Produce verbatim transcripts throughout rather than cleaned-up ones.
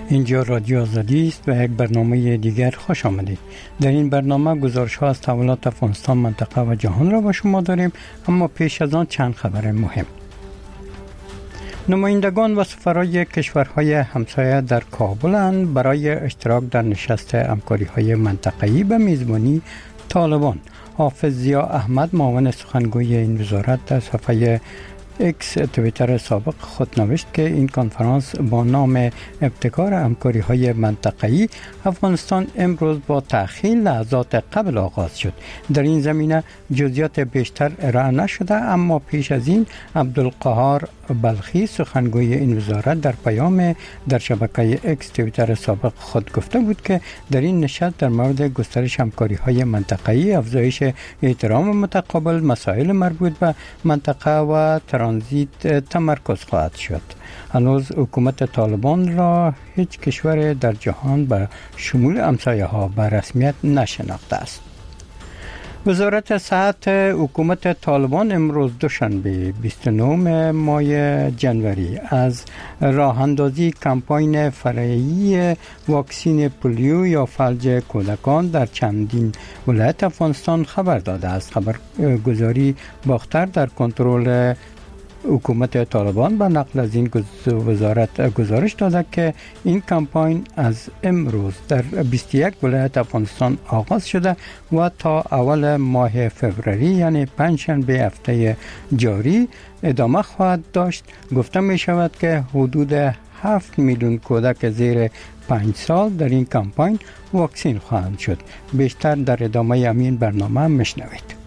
اینجا رادیو آزادی است و یک برنامه دیگر خوش آمدید. در این برنامه گزارش ها از تحولات افغانستان، منطقه و جهان را با شما داریم، اما پیش از آن چند خبر مهم. نمایندگان و سفرای کشورهای همسایه در کابل برای اشتراک در نشست همکاری‌های منطقه‌ای به میزبانی طالبان. حافظ ضیا احمد معاون سخنگوی این وزارت در صفحه اکس توییتر سابق خود نوشت که این کنفرانس با نام ابتکار همکاری‌های منطقه‌ای افغانستان امروز با تأخیر لحظات قبل آغاز شد. در این زمینه جزئیات بیشتر ارائه نشده، اما پیش از این عبدالقهار بلخی سخنگوی این وزارت در پیام در شبکه اکس توییتر سابق خود گفته بود که در این نشست در مورد گسترش همکاری‌های منطقه‌ای، افزایش احترام متقابل، مسائل مربوط به منطقه و ترانزیت تمرکز خواهد شد. هنوز حکومت طالبان را هیچ کشور در جهان به شمول همسایه ها به رسمیت نشناخته است. وزارت صحت حکومت طالبان امروز دوشنبه بیست و نه ماه جنوری از راه اندازی کمپاین فرعی واکسین پولیو یا فلج کودکان در چندین ولایت افغانستان خبر داده است. خبرگزاری باختر در کنترل حکومت طالبان به نقل از این وزارت گزارش داده که این کمپاین از امروز در بیست و یک ولایت افغانستان آغاز شده و تا اول ماه فوریه یعنی پنجشنبه هفته جاری ادامه خواهد داشت. گفته می شود که حدود هفت میلیون کودک زیر پنج سال در این کمپاین واکسین خواهند شد. بیشتر در ادامه همین برنامه میشنوید.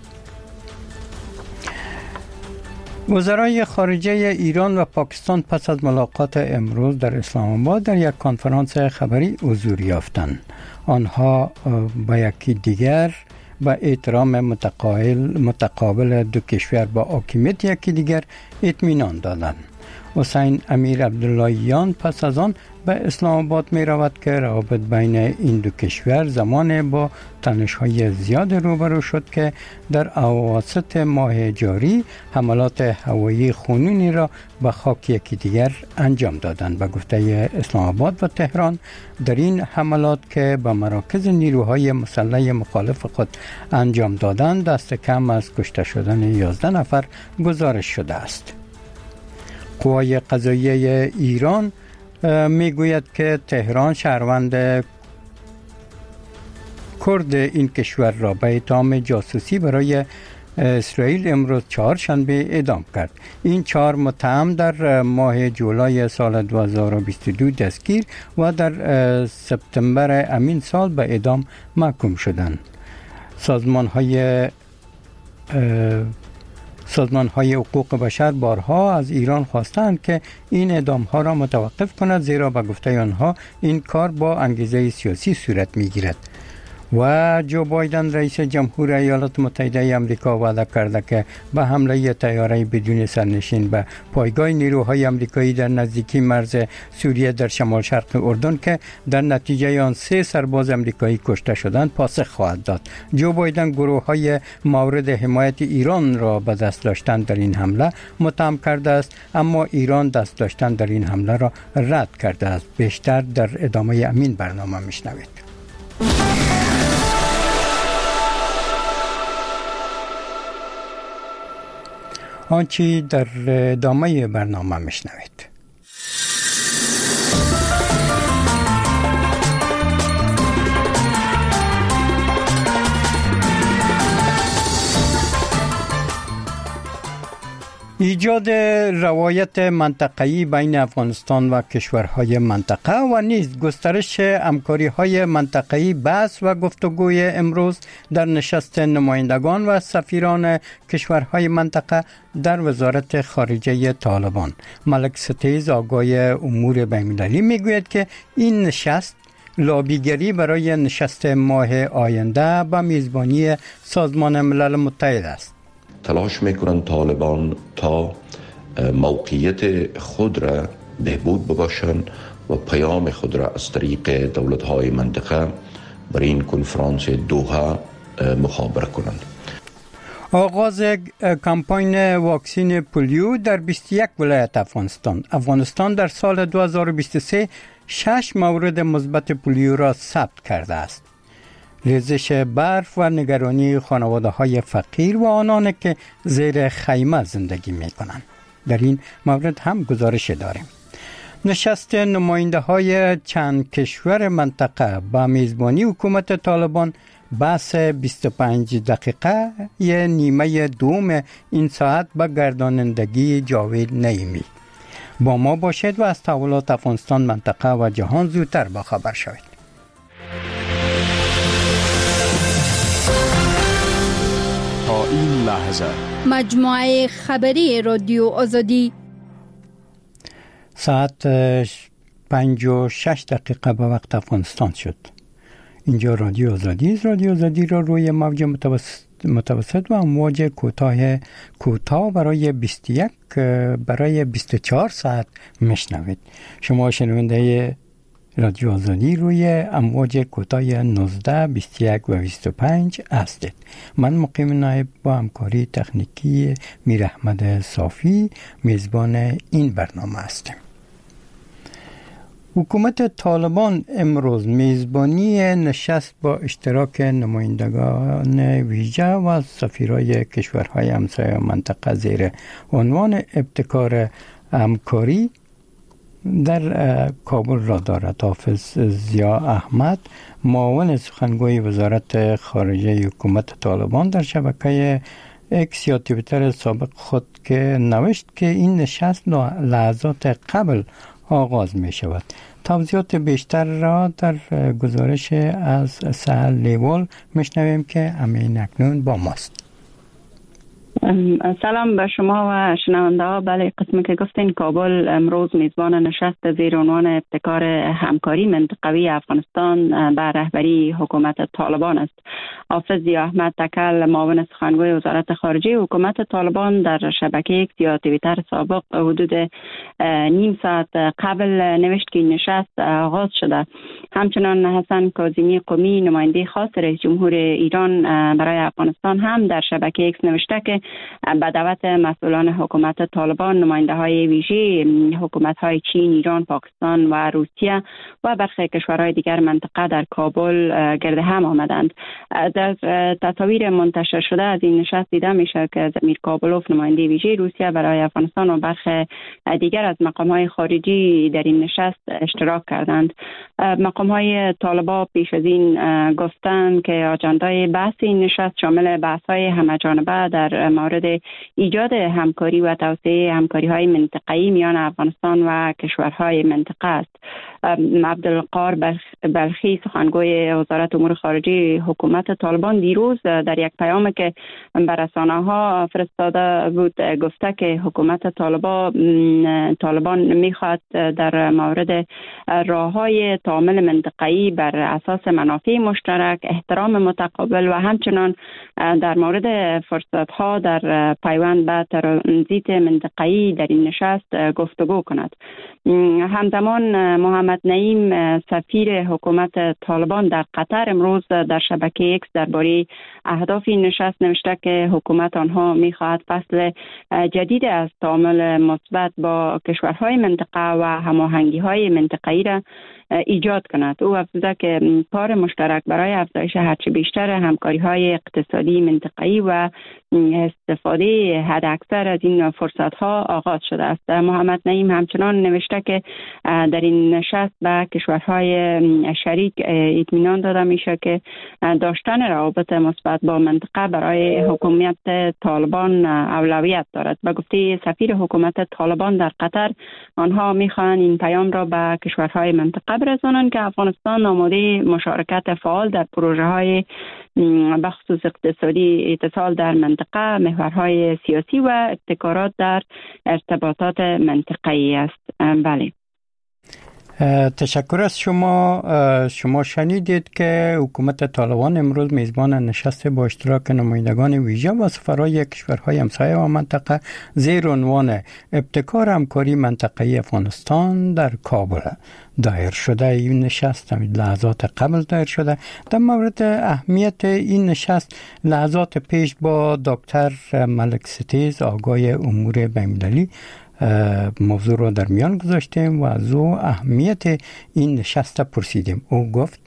وزرای خارجه ایران و پاکستان پس از ملاقات امروز در اسلام آباد در یک کنفرانس خبری حضور یافتند. آنها با یکی دیگر با احترام متقابل متقابل دو کشور با حاکمیت یکی دیگر اطمینان دادند. حسین امیر عبداللهیان پس از آن به اسلام آباد می رود که روابط بین این دو کشور زمان با تنش‌های زیاد روبرو شد که در اواسط ماه جاری حملات هوایی خونینی را به خاک یکی دیگر انجام دادند. به گفته اسلام آباد و تهران، در این حملات که به مراکز نیروهای مسلح مخالف خود انجام دادند دست کم از کشته شدن یازده نفر گزارش شده است. قوای قضاییه ایران میگوید که تهران شهروند کرد این کشور را به اتهام جاسوسی برای اسرائیل امروز چهارشنبه اعدام کرد. این چهار متهم در ماه جولای سال دو هزار و بیست و دو دستگیر و در سپتامبر همین سال به اعدام محکوم شدند. سازمان های سازمان های حقوق بشر بارها از ایران خواستند که این اعدام ها را متوقف کند، زیرا به گفته آنها این کار با انگیزه سیاسی صورت می گیرد. و جو بایدن رئیس جمهور ایالات متحده آمریکا وعده کرده که به حمله طیاره بدون سرنشین به پایگاه نیروهای آمریکایی در نزدیکی مرز سوریه در شمال شرق اردن که در نتیجه آن سه سرباز آمریکایی کشته شدند پاسخ خواهد داد. جو بایدن گروه های مورد حمایت ایران را به دست داشتن در این حمله متهم کرده است، اما ایران دست داشتن در این حمله را رد کرده است. بیشتر در ادامه همین برنامه میشنوید. آنچه در ادامه برنامه میشنوید. ایجاد روایت منطقه‌ای بین افغانستان و کشورهای منطقه و نیز گسترش همکاری‌های منطقه‌ای بحث و گفتگوی امروز در نشست نمایندگان و سفیران کشورهای منطقه در وزارت خارجه طالبان. ملک ستیز آگای امور بین‌المللی میگوید که این نشست لابیگری برای نشست ماه آینده به میزبانی سازمان ملل متحد است. تلاش میکنند طالبان تا موقعیت خود را بهبود ببخشند و پیام خود را از طریق دولت‌های منطقه بر این کنفرانس دوحه مخابره کنند. آغاز کمپاین واکسین پولیو در بیست و یک ولایت افغانستان. افغانستان در سال دو هزار و بیست و سه شش مورد مثبت پولیو را ثبت کرده است. ریزش برف و نگرانی خانواده های فقیر و آنان که زیر خیمه زندگی می کنند. در این مورد هم گزارش داریم. نشست نماینده های چند کشور منطقه با میزبانی حکومت طالبان بحث بیست و پنج دقیقه یه نیمه دوم این ساعت با گردانندگی جاوید نعیمی. با ما باشید و از تحولات افغانستان، منطقه و جهان زودتر با خبر شوید. تا این لحظه مجموعه خبری رادیو آزادی ساعت پنج و شش دقیقه به وقت افغانستان شد. اینجا رادیو آزادی است. رادیو آزادی را روی موج متوسط, متوسط و امواج کوتاه کوتاه برای بیست و یک برای بیست و چهار ساعت میشنوید. شما شنونده رادیو آزادی روی امواج کوتاه نوزده، بیست و یک و بیست و پنج هستید. من مقیم نایب با همکاری تکنیکی میر احمد صافی میزبان این برنامه هستیم. حکومت طالبان امروز میزبانی نشست با اشتراک نمایندگان ویژه و سفیرای کشورهای همسایه منطقه زیر عنوان ابتکار همکاری در کابل را دارد. حافظ ضیا احمد، معاون سخنگوی وزارت خارجه حکومت طالبان، در شبکه اکس یا توییتر سابق خود که نوشت که این نشست لحظات قبل آغاز می شود. توضیحات بیشتر را در گزارش از سهل لیوال میشنویم که همین اکنون با ماست. سلام به شما و شنونده ها. بله، قسمی که گفتین کابل امروز میزبان نشست زیر عنوان ابتکار همکاری منطقوی افغانستان به رهبری حکومت طالبان است. حافظ ضیا احمد تکل، معاون سخنگوی وزارت خارجه حکومت طالبان، در شبکه ایکس یا توییتر سابق حدود نیم ساعت قبل نوشت که نشست آغاز شده. همچنان حسن کاظمی قمی، نماینده خاص رئیس جمهور ایران برای افغانستان، هم در شبکه ایکس نوشته که به دعوت مسئولان حکومت طالبان نماینده های ویژه حکومت های چین، ایران، پاکستان و روسیه و برخی کشورهای دیگر منطقه در کابل گرد هم آمدند. در تصاویر منتشر شده از این نشست دیده میشه که زمیر کابلوف، نماینده ویژه روسیه برای افغانستان، و برخی دیگر از مقام های خارجی در این نشست اشتراک کردند. مقام های طالبان پیش از این گفتند که آجندای بحث این نشست شامل بحث های همه‌جانبه در مورد ایجاد همکاری و توسعه همکاری های منطقه‌ای میان افغانستان و کشورهای منطقه است. عبدالقار بلخی، سخنگوی وزارت امور خارجه حکومت طالبان، دیروز در یک پیامی که به رسانه‌ها فرستاده بود گفته که حکومت طالبان طالبان میخواد در مورد راه‌های تعامل منطقه‌ای بر اساس منافع مشترک، احترام متقابل و همچنان در مورد فرصت‌ها در پیوند به ترانزیت منطقه‌ای در این نشست گفتگو کند. همزمان محمد نعیم، سفیر حکومت طالبان در قطر، امروز در شبکه اکس درباره اهداف این نشست نوشته که حکومت آنها می‌خواهد فصل جدید از تعامل مثبت با کشورهای منطقه و هماهنگی‌های منطقه‌ای را ایجاد کند. او افزوده که کار مشترک برای افزایش هرچه بیشتر همکاری‌های اقتصادی منطقه‌ای و استفاده حداکثر از این فرصت‌ها آغاز شده است. محمد نعیم همچنان نوشته که در این نشست به کشورهای شریک اطمینان داده میشه که داشتن روابط مثبت با منطقه برای حکومت طالبان اولویت دارد. به گفته سفیر حکومت طالبان در قطر، آنها میخواهند این پیام را به کشورهای منطقه برسانند که افغانستان آماده مشارکت فعال در پروژه های بخصوص اقتصادی، اتصال در منطقه، محورهای سیاسی و ابتکارات در ارتباطات منطقه‌ای است. بله. تشکر از شما. شما شنیدید که حکومت طالبان امروز میزبان نشست با اشتراک نمایندگان ویژه و سفرای کشورهای همسایه و منطقه زیر عنوان ابتکار همکاری منطقه‌ای افغانستان در کابل دایر شده. این نشست لحظات قبل دایر شده. در مورد اهمیت این نشست لحظات پیش با دکتر ملک ستیز، آقای امور بین‌المللی موضوع رو در میان گذاشتیم و از او اهمیت این نشست پرسیدیم. او گفت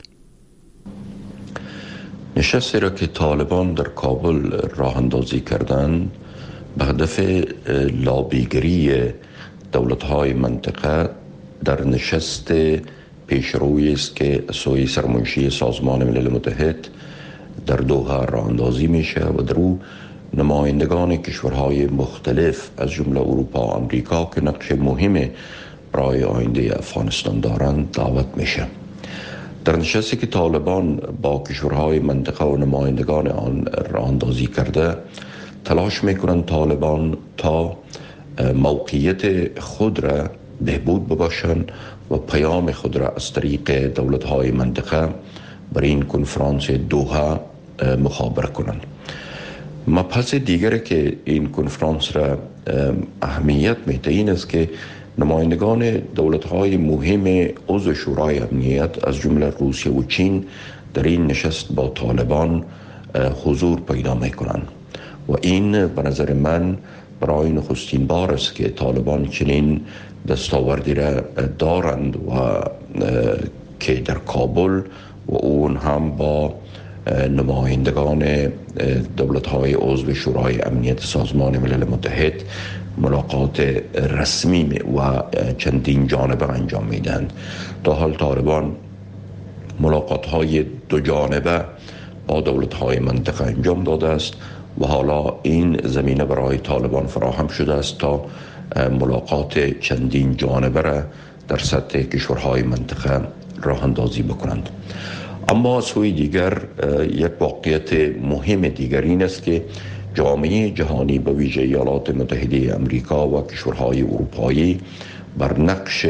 نشستی را که طالبان در کابل راه اندازی کردند به هدف لابیگری دولت‌های منطقه در نشست پیشروی است که سوی سرمنشی سازمان ملل متحد در دوحه راه اندازی میشه و در او نمایندگان کشورهای مختلف از جمله اروپا و آمریکا که نقش مهم برای آینده افغانستان دارند دعوت میشه. در نشستی که طالبان با کشورهای منطقه و نمایندگان آن راه اندازی کرده، تلاش میکنند طالبان تا موقعیت خود را بهبود بباشند و پیام خود را از طریق دولت‌های منطقه بر این کنفرانس دوحه مخابره کنند. مبحث دیگری که این کنفرانس را اهمیت میده این است که نمایندگان دولت‌های مهم عضو شورای امنیت از جمله روسیه و چین در این نشست با طالبان حضور پیدا میکنند و این به نظر من برای نخستین بار است که طالبان چنین دستاوردی را دارند و که در کابل و اون هم با نمایندگان دولت‌های عضو شورای امنیت سازمان ملل متحد ملاقات رسمی و چندین جانبه انجام میدهند. تا حال طالبان ملاقات‌های دو جانبه با دولت‌های منطقه انجام داده است و حالا این زمینه برای طالبان فراهم شده است تا ملاقات چندین جانبه را در سطح کشورهای منطقه راه اندازی بکنند. اما سوی دیگر یک واقعیت مهم دیگر این است که جامعه جهانی به ویژه ایالات متحده آمریکا و کشورهای اروپایی بر نقش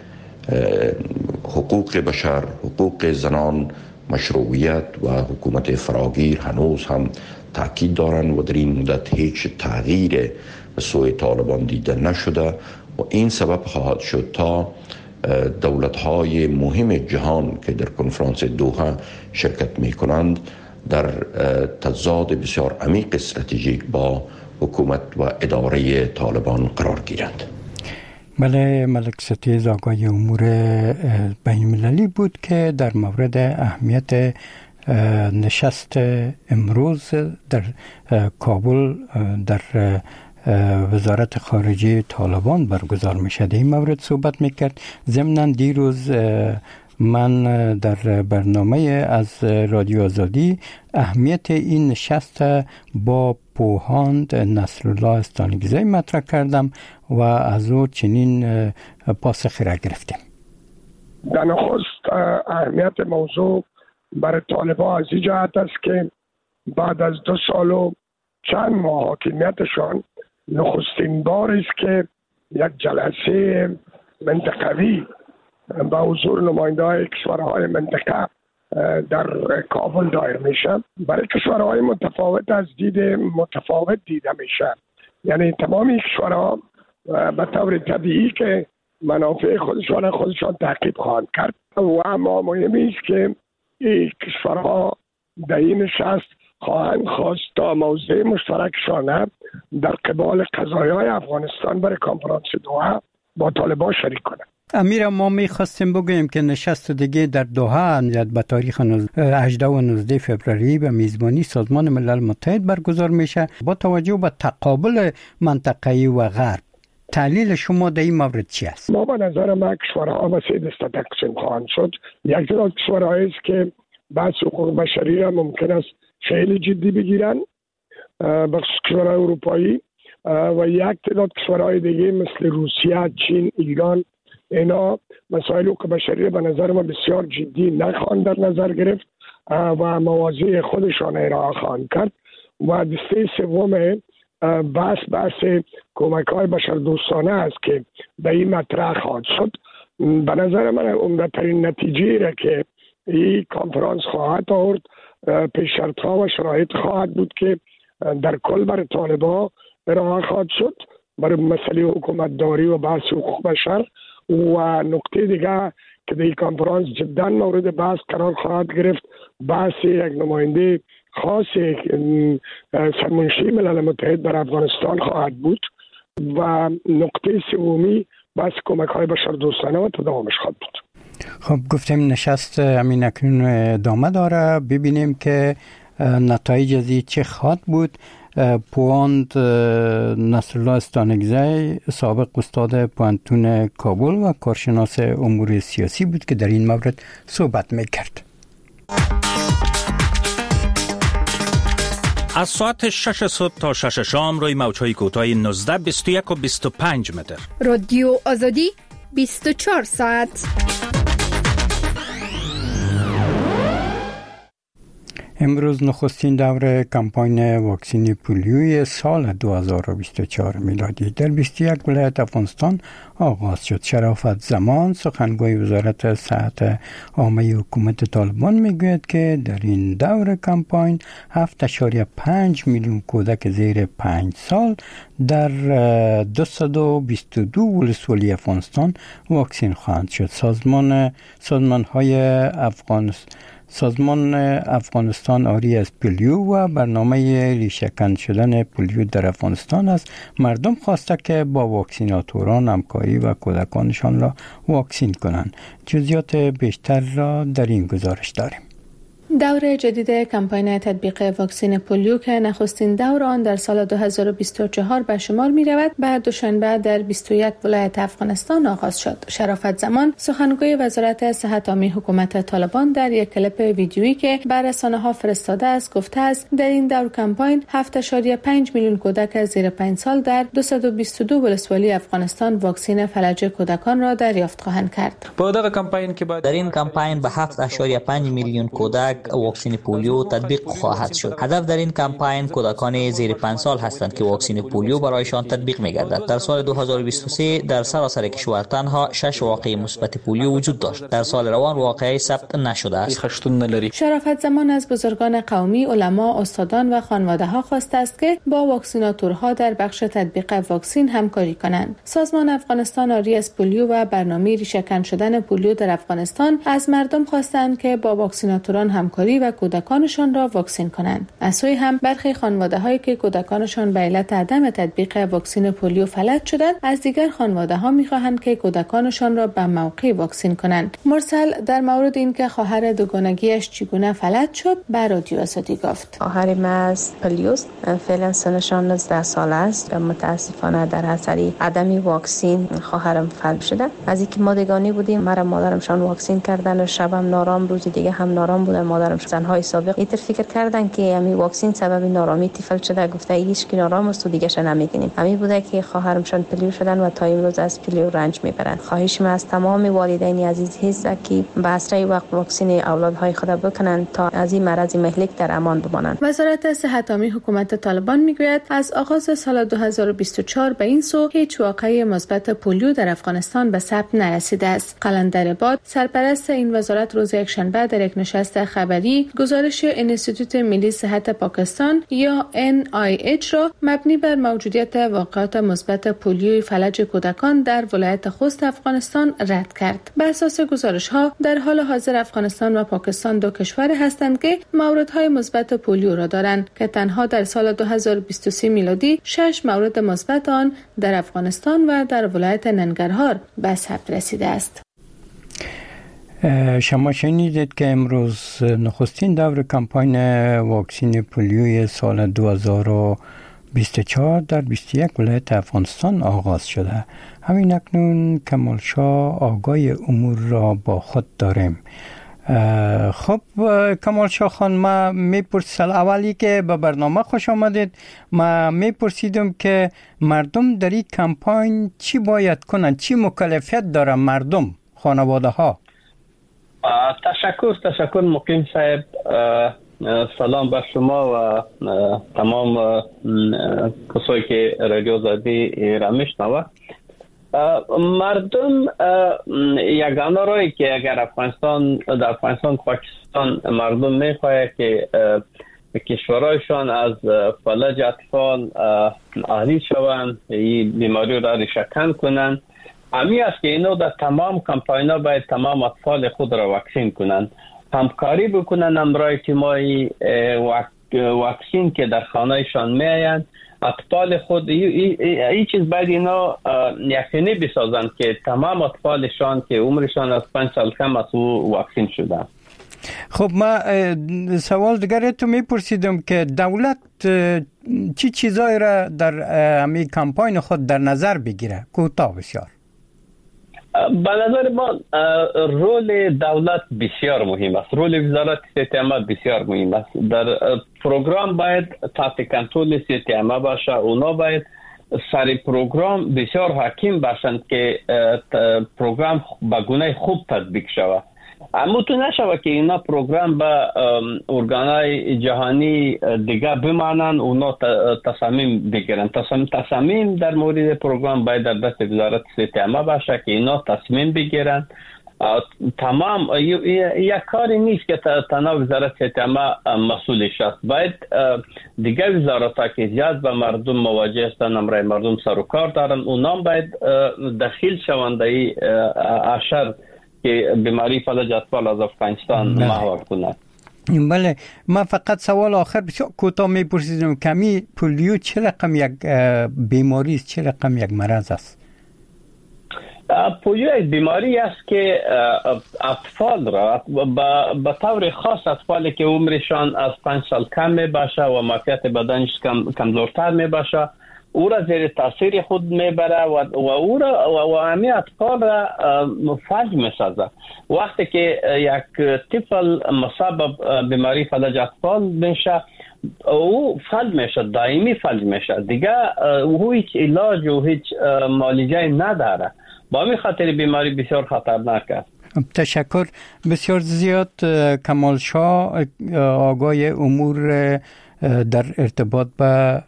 حقوق بشر، حقوق زنان، مشروعیت و حکومت فراگیر هنوز هم تاکید دارند و در این مدت هیچ تغییر به سوی طالبان دیده نشده و این سبب خواهد شد تا دولت‌های مهم جهان که در کنفرانس دوحه شرکت می‌کنند در تضاد بسیار عمیق استراتژیک با حکومت و اداره طالبان قرار گیرند. بله، ملک ستیز آقای امور بین‌المللی بود که در مورد اهمیت نشست امروز در کابل در وزارت خارجه طالبان برگزار میشه در این مورد صحبت میکرد. ضمناً دیروز من در برنامه از رادیو آزادی اهمیت این نشست با پوهاند نصرالله استانگیزی مطرح کردم و از او چنین پاسخی را گرفتیم. در نخست اهمیت موضوع برای طالبان از این جهت است که بعد از دو سال و چند ماه حاکمیتشان نخستین بار است که یک جلسه منطقوی با حضور نماینده‌های کشورهای منطقه در کابل دایر میشه. برای کشورهای متفاوت از دید متفاوت دیده میشه، یعنی تمامی کشورها به طور طبیعی که منافع خودشان خودشان تعقیب خواهند کرد و اما مهمی است که این کشورها در این نشست خواهند خواست تا موضوع مشترکشان در قبال قضایای افغانستان برای کنفرانس دوحه با طالبان شریک کنند. امیر، ما می‌خواستیم بگوییم که نشست دیگه در دوحه به تاریخ هجده و نوزده فوریه به میزبانی سازمان ملل متحد برگزار میشه. با توجه به تقابل منطقه‌ای و غرب، تحلیل شما در این مورد چی است؟ ما به نظر ما کشورها به سه دسته تقسیم خواهند شد. یک تعداد کشورهایی است که بحث حقوق بشری را ممکن است خیلی جدی بگیرن، بخصوص کشورهای اروپایی، و یک تعداد کشورهای دیگه مثل روسیه، چین، ایران، اینا مسائل حقوق بشری به نظر ما بسیار جدی نخواهند در نظر گرفت و مواضع خودشان ارائه خواهند کرد. و دسته سوم بحث بحث کمک‌های بشردوستانه است که به این مطرح خواهد شد. به نظر من عمده‌ترین نتیجه را که این کنفرانس خواهد آورد پیش‌شرط‌ها و شرایط خواهد بود که در کل برای طالبان ارائه خواهد شد برای مسئله حکومتداری و بحث حقوق بشر. و نکته دیگه که در این کنفرانس جدا مورد بحث قرار خواهد گرفت بحث یک نماینده خاص سرمنشی ملل متحد بر افغانستان خواهد بود و نقطه سومی بس کمک های بشردوستانه و تداومش خواهد بود. خب گفتیم نشست همین اکنون ادامه داره، ببینیم که نتایج ازی چه خواهد بود. پواند نصرالله استانگزی سابق استاد پوهنتون کابل و کارشناس امور سیاسی بود که در این مورد صحبت میکرد. از ساعت شش صبح تا شش شام روی موج‌های کوتاه نوزده، بیست و یک و بیست و پنج متر. رادیو آزادی بیست و چهار ساعت. امروز نخستین دور کمپاین واکسین پولیوی سال دو هزار و بیست و چهار میلادی در بیست و یک ولایت افغانستان آغاز شد. شرافت زمان سخنگوی وزارت صحت عامه حکومت طالبان میگوید که در این دور کمپاین هفت اشاریه پنج میلیون کودک زیر پنج سال در دویست و بیست و دو ولسوالی افغانستان واکسین خواهند شد. سازمان سازمان های افغانستان سازمان افغانستان آری از پولیو و برنامه ریشه‌کن شدن پولیو در افغانستان از مردم خواسته که با واکسیناتوران همکاری و کودکانشان را واکسین کنند. جزئیات بیشتر را در این گزارش داریم. دور جدید کمپاین تطبیق واکسن پولیو که نخستین دور آن در سال دو هزار و بیست و چهار به شمار می رود، بعد دوشنبه در بیست و یک ولایت افغانستان آغاز شد. شرافت زمان سخنگوی وزارت صحت عامه حکومت طالبان در یک کلیپ ویدیویی که بر رسانه ها فرستاده است گفته است در این دور کمپاین هفت اشاریه پنج میلیون کودک زیر پنج سال در دویست و بیست و دو ولسوالی افغانستان واکسن فلج کودکان را دریافت خواهند کرد. در این کمپاین به هفت اشاریه پنج میلیون کودک واکسن پولیو تطبیق خواهد شد. هدف در این کمپاین کودکان زیر پنج سال هستند که واکسن پولیو برایشان تطبیق می‌گردد. در سال دو هزار و بیست و سه در سراسر کشور تنها شش واقعه مثبت پولیو وجود داشت. در سال روان واقعی ثبت نشده است. شرافت زمان از بزرگان قومی، علما، استادان و خانواده‌ها خواسته است که با واکسیناتورها در بخش تطبیق واکسن همکاری کنند. سازمان افغانستان آری از پولیو و برنامه ریشه‌کن شدن پولیو در افغانستان از مردم خواستند که با واکسیناتوران همکاری و کودکانشان را واکسین کنند. از سوی هم برخی خانواده‌هایی که کودکانشان به علت عدم تطبیق واکسن پولیو فلج شدند، از دیگر خانواده‌ها می‌خواهند که کودکانشان را به موقع واکسین کنند. مرسل در مورد اینکه خواهر دوگانگیش چگونه فلج شد، به رادیو آزادی گفت: خواهر ما از پلیوس فعلا سنشان نوزده سال است. متاسفانه در اثر عدم واکسین خواهرم فلج شده. از اینکه ما دوگانی بودیم، مرا مادرمشان واکسین کردن و شبم نارام، روز دیگه هم نارام بودم. مادرم زنهای سابق ایتر فکر کردن که امی واکسین سبب نارامی طفل شده، گفته هیچ کی نارام است و دیگه ش نمیگینیم. امی بوده که خواهرمشان پلیو شدن و تا امروز از پلیو رنج میبرند. خواهش من از تمام والدین عزیز هست که به اسرع وقت واکسن اولادهای خود بکنند تا از این مرض مهلک در امان بمانند. وزارت صحت عامه حکومت طالبان میگوید از آغاز سال دو هزار و بیست و چهار به این سو هیچ واقعه مثبت پولیو در افغانستان به ثبت نرسیده است. قلندر باد سرپرست این وزارت روز یکشنبه در یک نشست خبری گزارش انستیتوت ملی صحت پاکستان یا ان آی اچ را مبنی بر موجودیت واقعات مثبت پولیوی فلج کودکان در ولایت خوست افغانستان رد کرد. بر اساس گزارش‌ها در حال حاضر افغانستان و پاکستان دو کشور هستند که موردهای مثبت پولیو را دارند که تنها در سال دو هزار و بیست و سه میلادی شش مورد مثبت آن در افغانستان و در ولایت ننگرهار به ثبت رسیده است. شما شنیدید که امروز نخستین دور کمپاین واکسین پولیوی سال دو هزار و بیست و چهار در بیست و یک ولایت افغانستان آغاز شده. همین اکنون کمال شاه آگای امور را با خود داریم. خب کمال شاه خان، ما میپرسل اولی که به برنامه خوش آمدید. ما میپرسیدم که مردم در این کمپاین چی باید کنند، چی مکلفیت دارن مردم، خانواده ها؟ تشکر تشکر مقیم صاحب. سلام بر شما و تمام کسایی که رادیو آزادی را میشنوه. مردم یگانه رایی که اگر افغانستان در افغانستان پاکستان مردم میخواه که کشورهایشان از فلج اطفال آری شوند، این بیماری را ریشه‌کن کنند، امی است که اینو در تمام کمپاینا باید تمام اطفال خود را واکسین کنند، همکاری بکنند امرای تیمایی واکسین که در خانهشان میآیند اطفال خود این چیز باید اینا یقینی بسازند که تمام اطفالشان که عمرشان از پنج سال کم از او واکسین شدن. خب ما سوال دیگر تو میپرسیدم که دولت چی چیزایی را در همین کمپاین خود در نظر بگیره؟ کوتاه بسیار. به نظر ما رول دولت بسیار مهم است. رول وزارت صحت عامه بسیار مهم است. در پروگرام باید تحت کنترل صحت عامه باشه. اونا باید سر پروگرام بسیار حکیم باشند که پروگرام به گونه خوب تطبیق شود. اما تو نشود که اینا پروگرام به ارگانهای جهانی دیگه بمانند، اونا تصمیم بگیرن. تصمیم تصمیم در مورد پروگرام باید در دست وزارت صحت عامه باشه که اینا تصمیم بگیرن. تمام یک کاری نیست که تنها وزارت صحت عامه مسئولش است. باید دیگه وزارت‌ها که زیاد به مردم مواجه هستند، امرای مردم سر و کار دارن، اونا باید دخیل شوند ای اشر که بیماری فلج اطفال از افغانستان مهار کند. بله، من فقط سوال آخر بسیار کوتاه میپرسیدم، کمی پولیو چه رقم یک بیماری است، چه رقم یک مرض است؟ پولیو یک بیماری است که اطفال را به طور خاص اطفالی که عمرشان از پنج سال کم می باشه و معافیت بدنش کم کمزورتر می باشه او را زیر تاثیر خود میبره و, و او را و, و همه اطفال را فلج میسازه. وقتی که یک طفل مصاب بیماری فلج اطفال میشه او فلج میشه، دائمی فلج میشه، دیگه او هیچ علاج و هیچ معالجه نداره. با همین خاطر بیماری بسیار خطرناک است. تشکر بسیار زیاد. کمال شاه آگاه امور در ارتباط با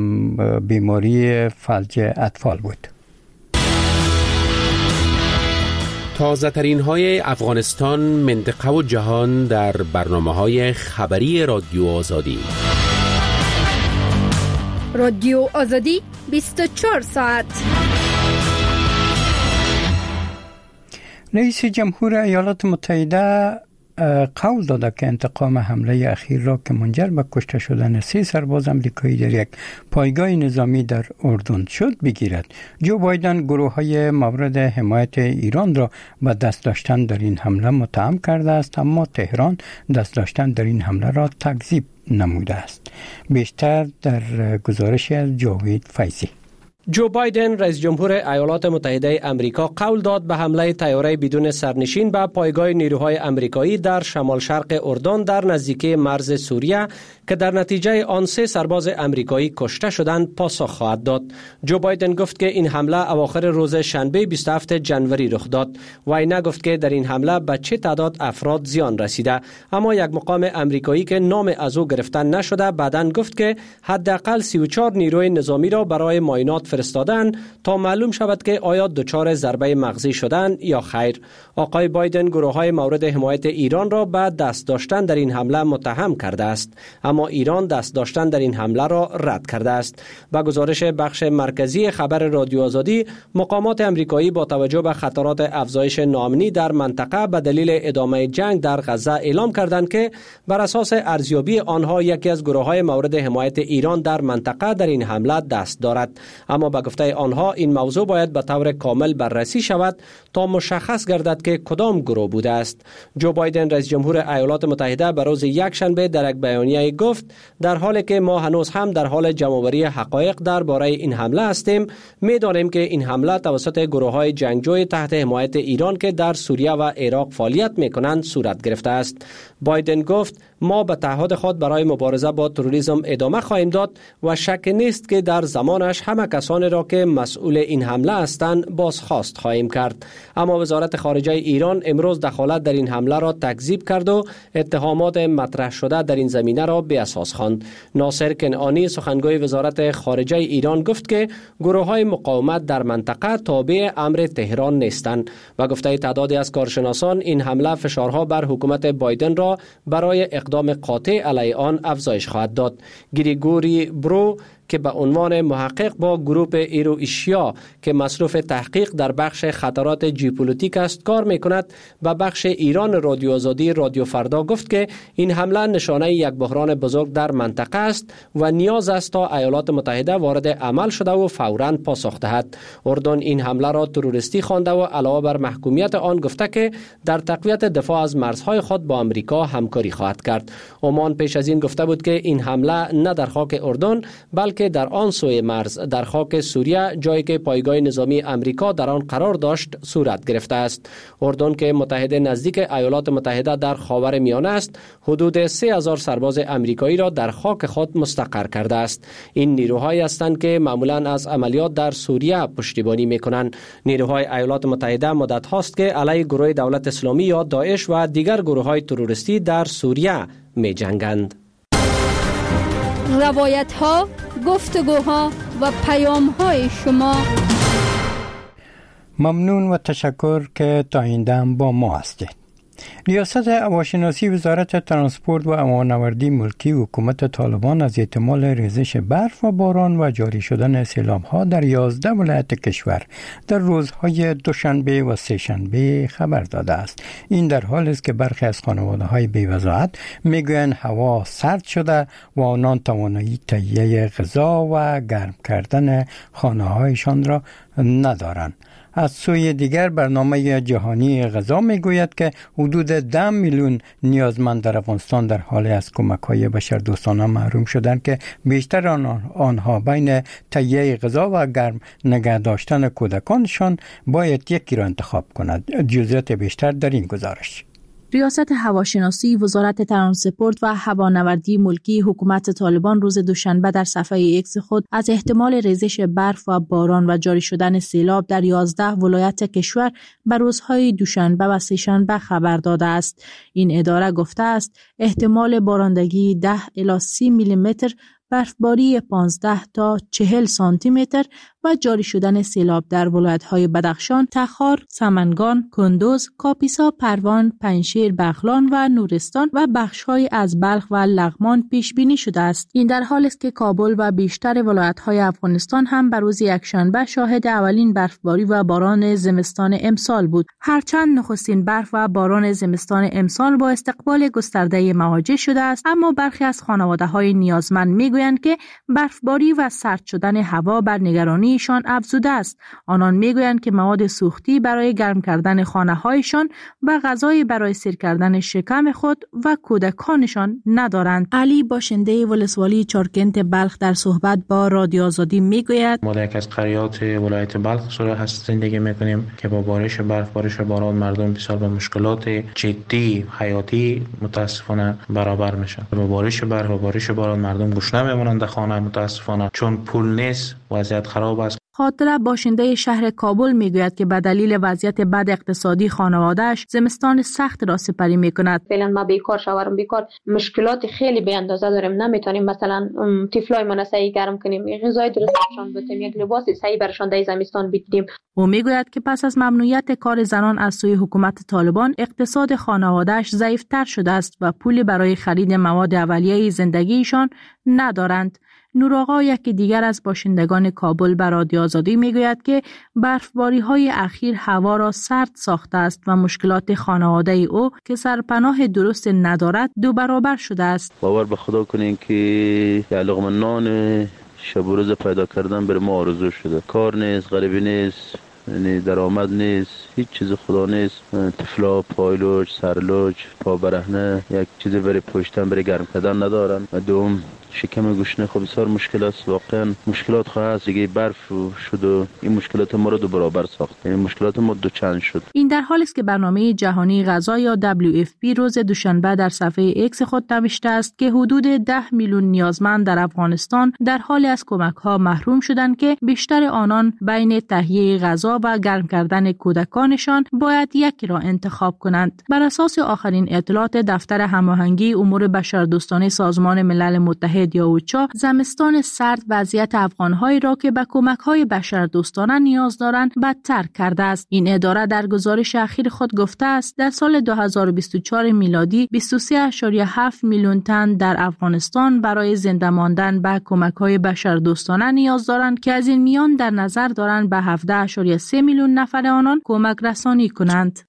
بیماری فلج اطفال بود. تازه ترین های افغانستان، منطقه و جهان در برنامه های خبری رادیو آزادی. رادیو آزادی بیست و چهار ساعت. رئیس جمهور ایالات متحده قول داده که انتقام حمله اخیر را که منجر به کشته شدن سه سرباز آمریکایی در یک پایگاه نظامی در اردن شد بگیرد. جو بایدن گروه‌های مورد حمایت ایران را به دست داشتن در این حمله متهم کرده است، اما تهران دست داشتن در این حمله را تکذیب نموده است. بیشتر در گزارش از جاوید فیضی. جو بایدن رئیس جمهور ایالات متحده آمریکا قول داد به حمله طیاره بدون سرنشین به پایگاه نیروهای آمریکایی در شمال شرق اردن در نزدیکی مرز سوریه که در نتیجه آن سه سرباز آمریکایی کشته شدند پاسخ خواهد داد. جو بایدن گفت که این حمله اواخر روز شنبه بیست و هفتم ژانویه رخ داد. وی نگفت که در این حمله به چه تعداد افراد زیان رسیده، اما یک مقام آمریکایی که نام از او گرفته نشده بعداً گفت که حداقل سی و چهار نیروی نظامی را برای معاینات فرستادن تا معلوم شود که آیا دچار ضربه مغزی شدن یا خیر. آقای بایدن گروه‌های مورد حمایت ایران را به دست داشتن در این حمله متهم کرده است، اما ایران دست داشتن در این حمله را رد کرده است. با گزارش بخش مرکزی خبر رادیو آزادی، مقامات آمریکایی با توجه به خطرات افزایش ناامنی در منطقه به دلیل ادامه جنگ در غزه اعلام کردند که بر اساس ارزیابی آنها یکی از گروه‌های مورد حمایت ایران در منطقه در این حمله دست دارد، اما به گفته آنها این موضوع باید به طور کامل بررسی شود تا مشخص گردد که کدام گروه بوده است. جو بایدن رئیس جمهور ایالات متحده بر روز یکشنبه در یک بیانیه گفت در حالی که ما هنوز هم در حال جمع‌آوری حقایق درباره این حمله هستیم، می‌دانیم که این حمله توسط گروه‌های جنگجوی تحت حمایت ایران که در سوریه و عراق فعالیت می‌کنند صورت گرفته است. بایدن گفت ما به تعهد خود برای مبارزه با تروریسم ادامه خواهیم داد و شک نیست که در زمانش همه کسانی را که مسئول این حمله هستند بازخواست خواهیم کرد. اما وزارت خارجه ایران امروز دخالت در این حمله را تکذیب کرد و اتهامات مطرح شده در این زمینه را بی اساس خواند. ناصر کنعانی سخنگوی وزارت خارجه ایران گفت که گروه‌های مقاومت در منطقه تابع امر تهران نیستند و گفته تعدادی از کارشناسان این حمله فشارها بر حکومت بایدن را برای اقدام قاطع علیه آن افزایش خواهد داد. گریگوری برو که به عنوان محقق با گروه ایرو ایشیا که مصروف تحقیق در بخش خطرات ژئوپلیتیک است کار میکند به بخش ایران رادیو آزادی رادیو فردا گفت که این حمله نشانه یک بحران بزرگ در منطقه است و نیاز است تا ایالات متحده وارد عمل شده و فوراً پاسخ دهد. اردن این حمله را تروریستی خوانده و علاوه بر محکومیت آن گفته که در تقویت دفاع از مرزهای خود با امریکا همکاری خواهد کرد. عمان پیش از این گفته بود که این حمله نه در خاک اردن بلکه در آن سوی مرز در خاک سوریه جایی که پایگاه نظامی امریکا در آن قرار داشت صورت گرفته است. اردن که متحد نزدیک ایالات متحده در خاورمیانه است حدود سه هزار سرباز امریکایی را در خاک خود مستقر کرده است. این نیروهایی هستند که معمولا از عملیات در سوریه پشتیبانی میکنند. نیروهای ایالات متحده مدت هاست که علیه گروه دولت اسلامی یا داعش و دیگر گروه‌های تروریستی در سوریه می جنگند. روایت ها، گفتگوها و پیام های شما. ممنون و تشکر که تا این دم با ما هستید. ریاست هواشناسی وزارت ترانسپورت و هوانوردی ملکی حکومت طالبان از احتمال ریزش برف و باران و جاری شدن سیلاب‌ها در یازده ولایت کشور در روزهای دوشنبه و سه‌شنبه خبر داده است. این در حالی است که برخی از خانواده‌های بی‌وضاحت میگویند هوا سرد شده و آنان توانایی تهیه غذا و گرم کردن خانه‌هایشان را ندارند. از سوی دیگر برنامه جهانی غذا میگوید که حدود ده میلیون نیازمند در افغانستان در حال از کمک‌های بشردوستانه محروم شدند که بیشتر آنها بین تهیه غذا و گرم نگه داشتن کودکانشان باید یکی را انتخاب کند. جزئیات بیشتر در این گزارش. ریاست هواشناسی وزارت ترانسپورت و هوانوردی ملکی حکومت طالبان روز دوشنبه در صفحه ایکس خود از احتمال ریزش برف و باران و جاری شدن سیلاب در یازده ولایت کشور بر روزهای دوشنبه و سه‌شنبه خبر داده است. این اداره گفته است احتمال بارندگی ده الی سی میلی متر، برفباری پانزده تا چهل سانتی متر و جاری شدن سیلاب در ولایت‌های بدخشان، تخار، سمنگان، کندوز، کاپیسا، پروان، پنجشیر، بغلان و نورستان و بخش‌های از بلخ و لغمان پیش بینی شده است. این در حالی است که کابل و بیشتر ولایت‌های افغانستان هم بر روز یکشنبه شاهد اولین برفباری و باران زمستان امسال بود. هرچند نخستین برف و باران زمستان امسال با استقبال گسترده مواجه شده است، اما برخی از خانواده‌های نیازمند می‌گویند که برفباری و سرد شدن هوا بر نگرانی ایشان افزوده است. آنان میگویند که مواد سوختی برای گرم کردن خانه‌هایشان و غذای برای سیر کردن شکم خود و کودکانشان ندارند. علی باشنده ولسوالی چارکنت بلخ در صحبت با رادیو آزادی میگوید ما در یک از قریات ولایت بلخ سوره هست زندگی میکنیم که با بارش برف بارش باران مردم بسیار به مشکلات جدی حیاتی متاسفانه برابر میشن. با بارش برف و بارش باران مردم گوش نمیمونند در خانه متاسفانه، چون پول نیست وضعیت خراب است. خاطره باشنده شهر کابل میگوید که به دلیل وضعیت بد اقتصادی خانواده‌اش زمستان سخت را سپری میکند. فعلا ما بیکار شوهرم بیکار، مشکلات خیلی بی اندازه داریم، نمیتونیم مثلا طفلای من صحیح گرم کنیم، غذای درستشان بدیم، یک لباس صحیح برشان در زمستان بدیم. او میگوید که پس از ممنوعیت کار زنان از سوی حکومت طالبان اقتصاد خانواده‌اش ضعیف‌تر شده است و پولی برای خرید مواد اولیه زندگیشان ندارند. نوراغا یکی دیگر از باشندگان کابل به رادیو آزادی میگوید که برفباری‌های اخیر هوا را سرد ساخته است و مشکلات خانواده او که سرپناه درست ندارد دو برابر شده است. باور به خدا کنین که یه لقمه نان شب و روز پیدا کردن بر ما آرزو شده. کار نیست، غریبی نیست، یعنی درآمد نیست، هیچ چیز خدا نیست. طفلا پایلوچ، سرلوچ، پا برهنه، یک چیزی برای پشتن برای گرم کردن ندارن. دوم شکم گوشنه خب بسیار مشکل است، واقعا مشکلات خواهد است. دیگه برف شد و این مشکلات ما رو دو برابر ساخت، یعنی مشکلات ما دو چند شد. این در حالی است که برنامه جهانی غذا یا دبلیو اف پی روز دوشنبه در صفحه ایکس خود نوشته است که حدود ده میلیون نیازمند در افغانستان در حال از کمک‌ها محروم شدند که بیشتر آنان بین تهیه غذا و گرم کردن کودکانشان باید یکی را انتخاب کنند. بر اساس آخرین اطلاعات دفتر هماهنگی امور بشردوستانه سازمان ملل متحد متحد یا اوچا زمستان سرد وضعیت افغان‌هایی را که به کمک‌های بشردوستانه نیاز دارند بدتر کرده است. این اداره در گزارش اخیر خود گفته است در سال دو هزار و بیست و چهار میلادی بیست و سه ممیز هفت میلیون تن در افغانستان برای زنده ماندن به کمک‌های بشردوستانه نیاز دارند که از این میان در نظر دارند به هفده ممیز سه میلیون نفر آنان کمک رسانی کنند.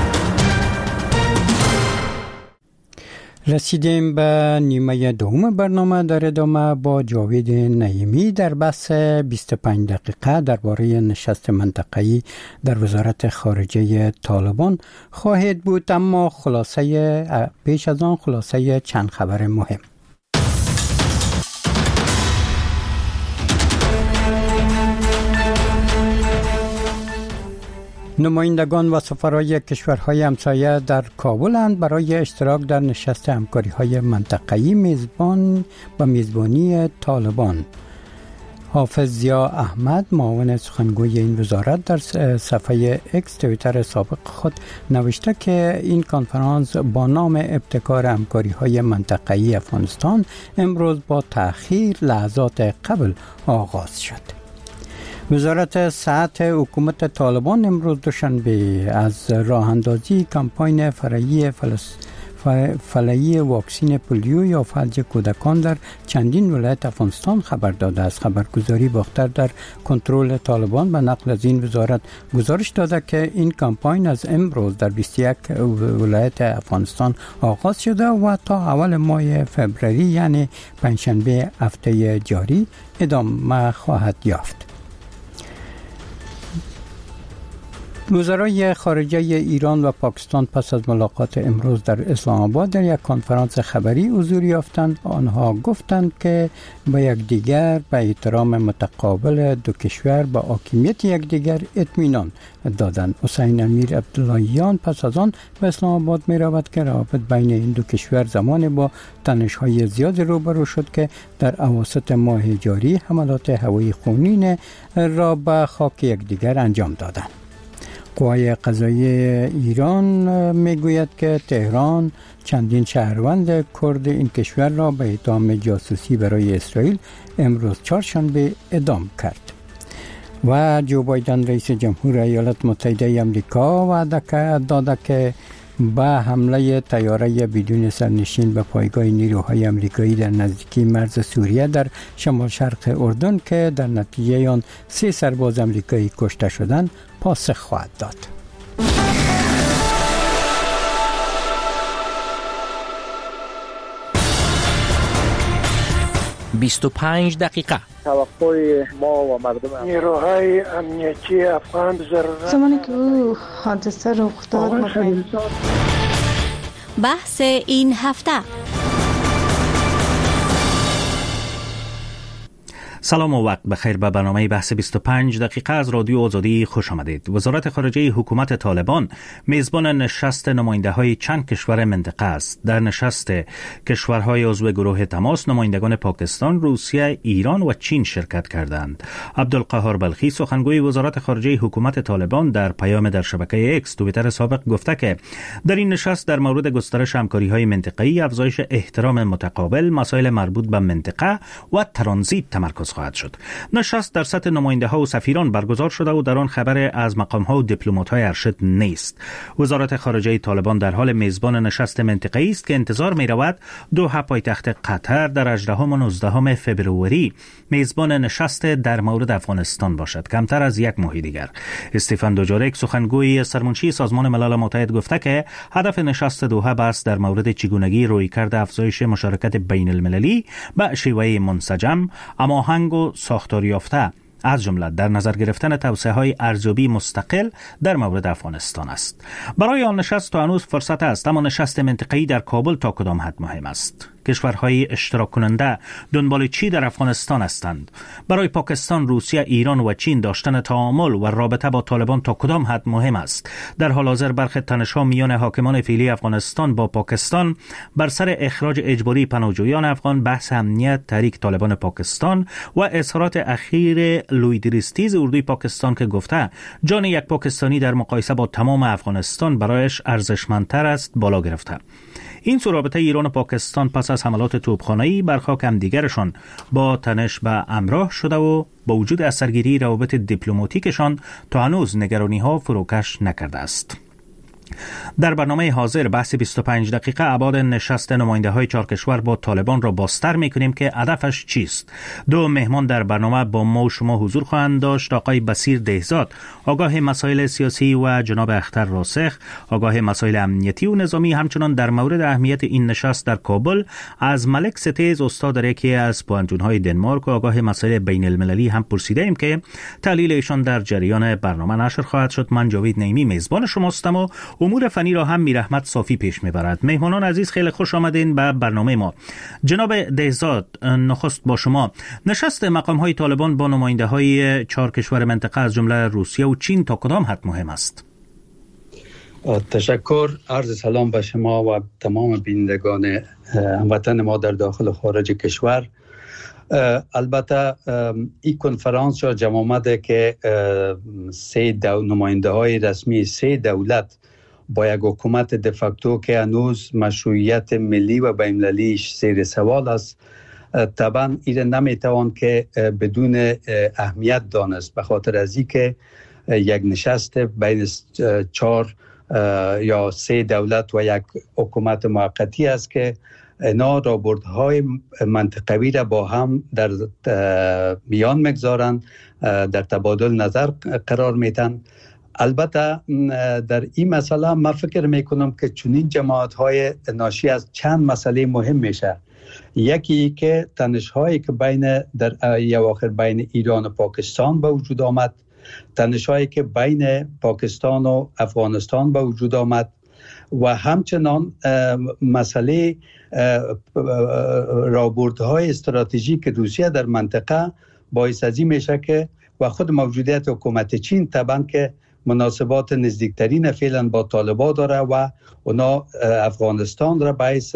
رسیدیم به نیمه دوم برنامه. در ادامه با جاوید نعیمی در بحث بیست و پنج دقیقه درباره نشست منطقه‌ای در وزارت خارجه طالبان خواهد بود، اما خلاصه پیش از آن خلاصه چند خبر مهم. نمایندگان و سفرای کشورهای همسایه در کابلند برای اشتراک در نشست همکاری‌های منطقه‌ای میزبان و میزبانی طالبان. حافظ ضیا احمد معاون سخنگوی این وزارت در صفحه اکس توییتر سابق خود نوشته که این کنفرانس با نام ابتکار همکاری‌های منطقه‌ای افغانستان امروز با تأخیر لحظات قبل آغاز شد. وزارت صحت حکومت طالبان امروز دوشنبه از راه اندازی کمپاین فرعی فلایی واکسین پولیو یا فلج کودکان در چندین ولایت افغانستان خبر داده است. خبرگزاری باختر در کنترل طالبان به نقل از این وزارت گزارش داده که این کمپاین از امروز در بیست و یک ولایت افغانستان آغاز شده و تا اول ماه فوریه یعنی پنجشنبه هفته جاری ادامه خواهد یافت. وزرای خارجه ایران و پاکستان پس از ملاقات امروز در اسلام آباد در یک کنفرانس خبری حضور یافتند. آنها گفتند که با یکدیگر به احترام متقابل دو کشور به حاکمیت یکدیگر اطمینان دادند. حسین امیر عبداللهیان پس از آن به اسلام آباد می رود که روابط بین این دو کشور زمان با تنش‌های زیاد روبرو شد که در اواسط ماه جاری حملات هوایی خونین را به خاک یکدیگر انجام دادند. قوای قضاییه ایران میگوید که تهران چندین شهروند کرد این کشور را به اتهام جاسوسی برای اسرائیل امروز چهارشنبه اعدام کرد. و جو بایدن رئیس جمهور ایالات متحده آمریکا وعده داده که با حمله طیاره بدون سرنشین به پایگاه نیروهای آمریکایی در نزدیکی مرز سوریه در شمال شرق اردن که در نتیجه آن سه سرباز آمریکایی کشته شدند پاسخ خواهد داد. بیست و پنج دقیقه. توقع ما و مردم نیروهای امنیتی افغان ضرورت زمانی که او حادثه رخ داد بحث این هفته. سلام و وقت بخیر. به برنامه بحث بیست و پنج دقیقه از رادیو آزادی خوش آمدید. وزارت خارجه حکومت طالبان میزبان نشست نماینده‌های چند کشور منطقه است. در نشست کشورهای عضو گروه تماس نمایندگان پاکستان، روسیه، ایران و چین شرکت کردند. عبدالقهار بلخی سخنگوی وزارت خارجه حکومت طالبان در پیام در شبکه اکس توییتر سابق گفته که در این نشست در مورد گسترش همکاری‌های منطقه‌ای، افزایش احترام متقابل، مسائل مربوط به منطقه و ترانزیت تمرکز خواهد شد. نشست در سطح نماینده ها و سفیران برگزار شده و در آن خبر از مقام ها و دیپلمات های ارشد نیست. وزارت خارجه طالبان در حال میزبان نشست منطقه‌ای است که انتظار می رود دوحه پایتخت قطر در هجدهم و نوزدهم فوریه میزبان نشست در مورد افغانستان باشد، کمتر از یک ماه دیگر. استیفن دوجارک سخنگوی سرمنشی سازمان ملل متحد گفته که هدف نشست دوحه بحث در مورد چگونگی رویکرد افزایش مشارکت بین المللی به شیوه منسجم، هماهنگ و ساختاری یافته از جمله در نظر گرفتن توسعه‌های ارزیابی مستقل در مورد افغانستان است. برای آن نشست تا هنوز فرصت است، اما نشست منطقه‌ای در کابل تا کدام حد مهم است؟ کشورهای اشتراک کننده دنبال چی در افغانستان هستند؟ برای پاکستان، روسیه، ایران و چین داشتن تعامل و رابطه با طالبان تا کدام حد مهم است؟ در حال حاضر برخی تنش‌ها میان حاکمان فعلی افغانستان با پاکستان بر سر اخراج اجباری پناهجویان افغان، بحث امنیت، تحریک طالبان پاکستان و اظهارات اخیر لویدریستیز اردوی پاکستان که گفته جان یک پاکستانی در مقایسه با تمام افغانستان برایش ارزشمندتر است بالا گرفته. این سو رابطه ایران و پاکستان پس از حملات توپخانه‌ای بر خاک همدیگرشان با تنش به همراه شده و با وجود اثرگیری روابط دیپلماتیکشان تا هنوز نگرانی‌ها فروکش نکرده است. در برنامه حاضر بحث بیست و پنج دقیقه ابعاد نشست نماینده های چهار کشور با طالبان را بازتر میکنیم که هدفش چیست. دو مهمان در برنامه با ما و شما حضور خواهند داشت: آقای بصیر دهزاد، آگاه مسائل سیاسی، و جناب اختر راسخ، آگاه مسائل امنیتی و نظامی. همچنان در مورد اهمیت این نشست در کابل از ملک ستیز، استاد در یکی از پوهنتون‌های دنمارک و آگاه مسائل بین المللی هم پرسیده ایم که تحلیل ایشان در جریان برنامه نشر خواهد شد. من جاوید نعیمی میزبان شماستم و امور فنی را هم میرحمت صافی پیش میبرد. مهمانان عزیز خیلی خوش آمدین به برنامه ما. جناب دهزاد، نخست با شما. نشست مقام های طالبان با نماینده های چهار کشور منطقه از جمله روسیه و چین تا کدام حد مهم است؟ تشکر. عرض سلام به شما و تمام بینندگان هموطن ما در داخل و خارج کشور. البته این کنفرانس را جمع آمده که سه دو نماینده های رسمی سه دولت با یک حکومت دفاکتو که هنوز مشروعیت ملی و بین‌المللیش زیر سوال است، طبعا این نمیتوان که بدون اهمیت دانست، به خاطر از اینکه یک نشست بین چهار یا سه دولت و یک حکومت موقتی است که اینا رابطه‌های منطقوی را با هم در میان میگذارند، در تبادل نظر قرار میتن. البته در این مسئله من فکر میکنم که چنین جماعت‌های ناشی از چند مسئله مهم میشه. یکی که تنش‌هایی که بین در یا آخر بین ایران و پاکستان به وجود آمد، تنش‌هایی که بین پاکستان و افغانستان به وجود آمد، و همچنان مسئله راهبردهای استراتژیک روسیه در منطقه باعث از این میشه که و خود موجودیت حکومت چین طبعا که مناسبات نزدیکترین فعلا با طالبان داره و اونا افغانستان را باعث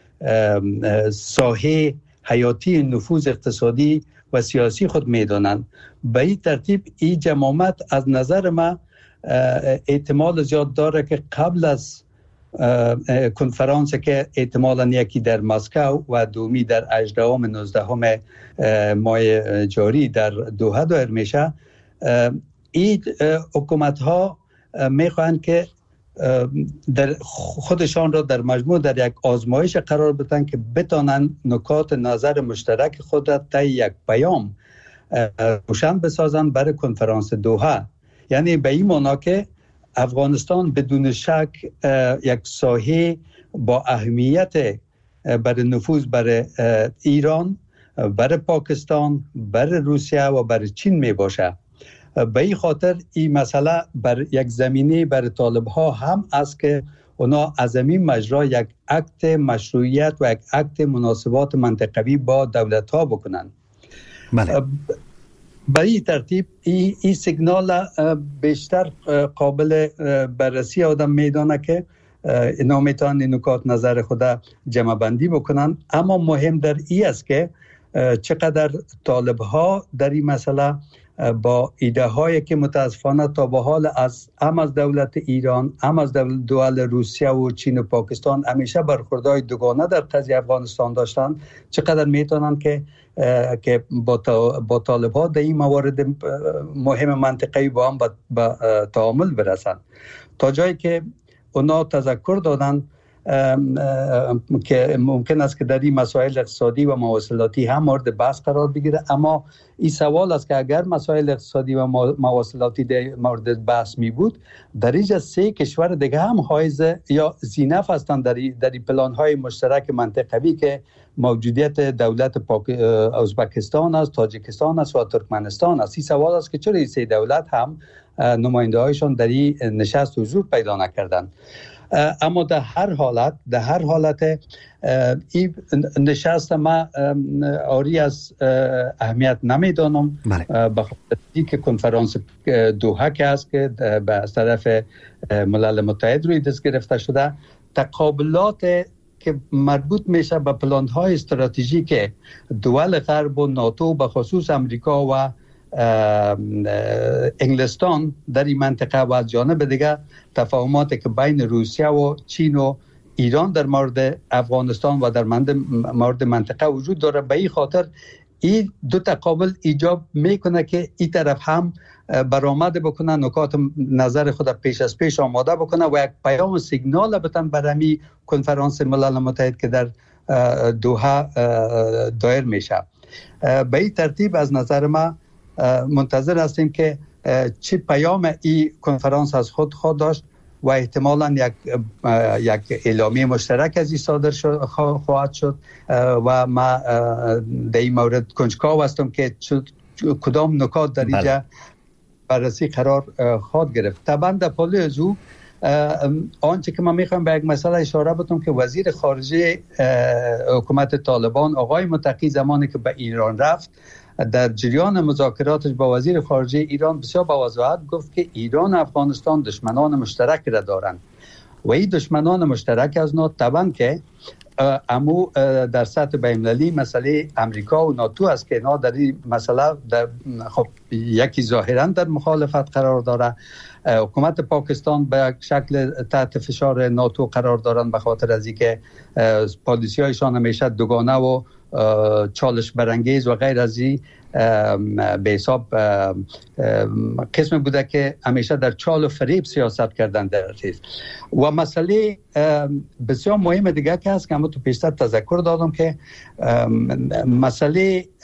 ساحه حیاتی نفوذ اقتصادی و سیاسی خود میدانند. به این ترتیب این جماعت از نظر ما احتمال زیاد داره که قبل از کنفرانس که احتمالاً یکی در مسکو و دومی در هجدهم نوزدهم ماه جاری در دوحه دایر میشه، این حکومت ها میخواهند که در خودشان را در مجموع در یک آزمایش قرار بدن که بتانند نکات نظر مشترک خود را طی یک پیام روشن بسازند برای کنفرانس دوحه. یعنی به این معنا که افغانستان بدون شک یک ساحه با اهمیت برای نفوذ برای ایران، برای پاکستان، برای روسیه و برای چین می باشه. به این خاطر این مسئله بر یک زمینه برای طالب ها هم است که اونا از این مجرا یک اکت مشروعیت و یک اکت مناسبات منطقوی با دولت ها بکنن. بله. به این ترتیب این ای سیگنال بیشتر قابل بررسی آدم میدانه که اینا میتونن این نکات نظر خود جمع بندی بکنن. اما مهم در این است که چقدر طالب ها در این مسئله با ایده هایی که متاسفانه تا به حال از هم از دولت ایران، هم از دول روسیه و چین و پاکستان همیشه برخوردهای دوگانه در قضیه افغانستان داشتن، چقدر میتونن که که با با طالبان در این موارد مهم منطقه‌ای با هم به تعامل برسن، تا جایی که اونا تذکر دادن که ممکن است که در این مسائل اقتصادی و مواصلاتی هم مورد بحث قرار بگیره. اما این سوال است که اگر مسائل اقتصادی و مواصلاتی در مورد بحث می بود، در اینجا سه کشور دیگه هم حائز یا زینف هستند در در پلان های مشترک منطقوی که موجودیت دولت پاک... ازبکستان است، تاجیکستان است و ترکمنستان است. این سوال است که چرا این سه دولت هم نماینده هایشان در این نشست حضور پیدا نکردند. اما در هر حالت در هر حالت این نشست ما آری از اهمیت نمیدانم، به خاطر اینکه کنفرانس دوحه که است که به طرف ملل متحد روی دست گرفته شده، تقابلات که مربوط میشه به پلان‌های استراتژیک دول غرب و ناتو به خصوص امریکا و انگلستان در این منطقه و از جانب دیگه تفاهماتی که بین روسیه و چین و ایران در مورد افغانستان و در مورد منطقه وجود داره. به این خاطر این دو تقابل ایجاب میکنه که این طرف هم برآمده بکنه، نکات نظر خود پیش از پیش آماده بکنه و یک پیام سیگنال بتن برای کنفرانس ملل متحد که در دوحه دایر میشه. به این ترتیب از نظر ما منتظر هستیم که چه پیام این کنفرانس از خود خود داشت و احتمالاً یک یک اعلامیه مشترک از این صادر خواهد شد و ما در این مورد کنجکاو هستم که کدام نکات در اینجا بررسی قرار خواهد گرفت. طبعا در پالو از او آنچه که من میخوام به یک مسئله اشاره بکنم که وزیر خارجه حکومت طالبان آقای متقی زمانی که به ایران رفت در جریان مذاکراتش با وزیر خارجه ایران بسیار با وضاحت گفت که ایران و افغانستان دشمنان مشترک را دارند و این دشمنان مشترک از نوع طبعا که امو در سطح بین‌المللی مسئله امریکا و ناتو است که اینا در این مسئله در خب یکی ظاهرا در مخالفت قرار داره. حکومت پاکستان به شکل تحت فشار ناتو قرار دارند به خاطر از اینکه پالیسی هایشان همیشه دوگانه و چالش برانگیز و غیر از این به حساب قسم بوده که همیشه در چال و فریب سیاست کردن در ریز. و مسئله بسیار مهم دیگه که هست که همون تو پیشتر تذکر دادم که مسئله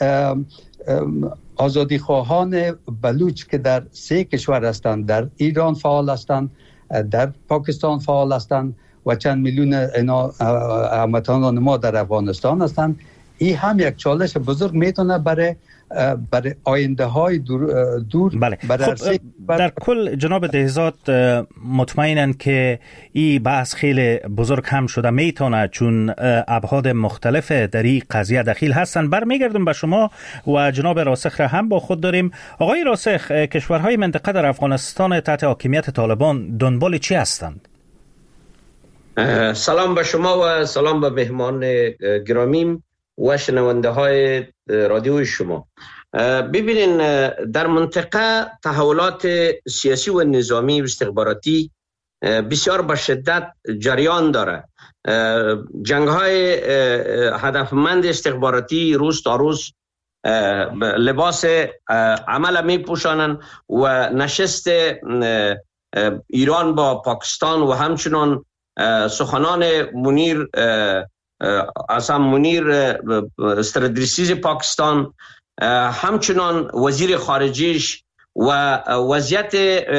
آزادی خواهان بلوچ که در سه کشور هستند، در ایران فعال هستند، در پاکستان فعال هستند و چند میلیون اینا هموطنان ما در افغانستان هستند، این هم یک چالش بزرگ میتونه برای برای آینده های دور, دور بله. خب در کل جناب دهزاد مطمئنن که این بحث خیلی بزرگ هم شده میتونه چون ابعاد مختلف در این قضیه دخیل هستن. برمیگردم به شما و جناب راسخ را هم با خود داریم. آقای راسخ، کشورهای منطقه در افغانستان تحت حاکمیت طالبان دنبال چی هستند؟ سلام به شما و سلام به مهمان گرامیم و شنونده های رادیوی شما. ببینین در منطقه تحولات سیاسی و نظامی و استخباراتی بسیار به شدت جریان داره. جنگ های هدفمند استخباراتی روز تا روز لباس عمل می پوشانند و نشست ایران با پاکستان و همچنان سخنان منیر اصلا منیر استرادریسیز پاکستان، همچنان وزیر خارجیش و وضعیت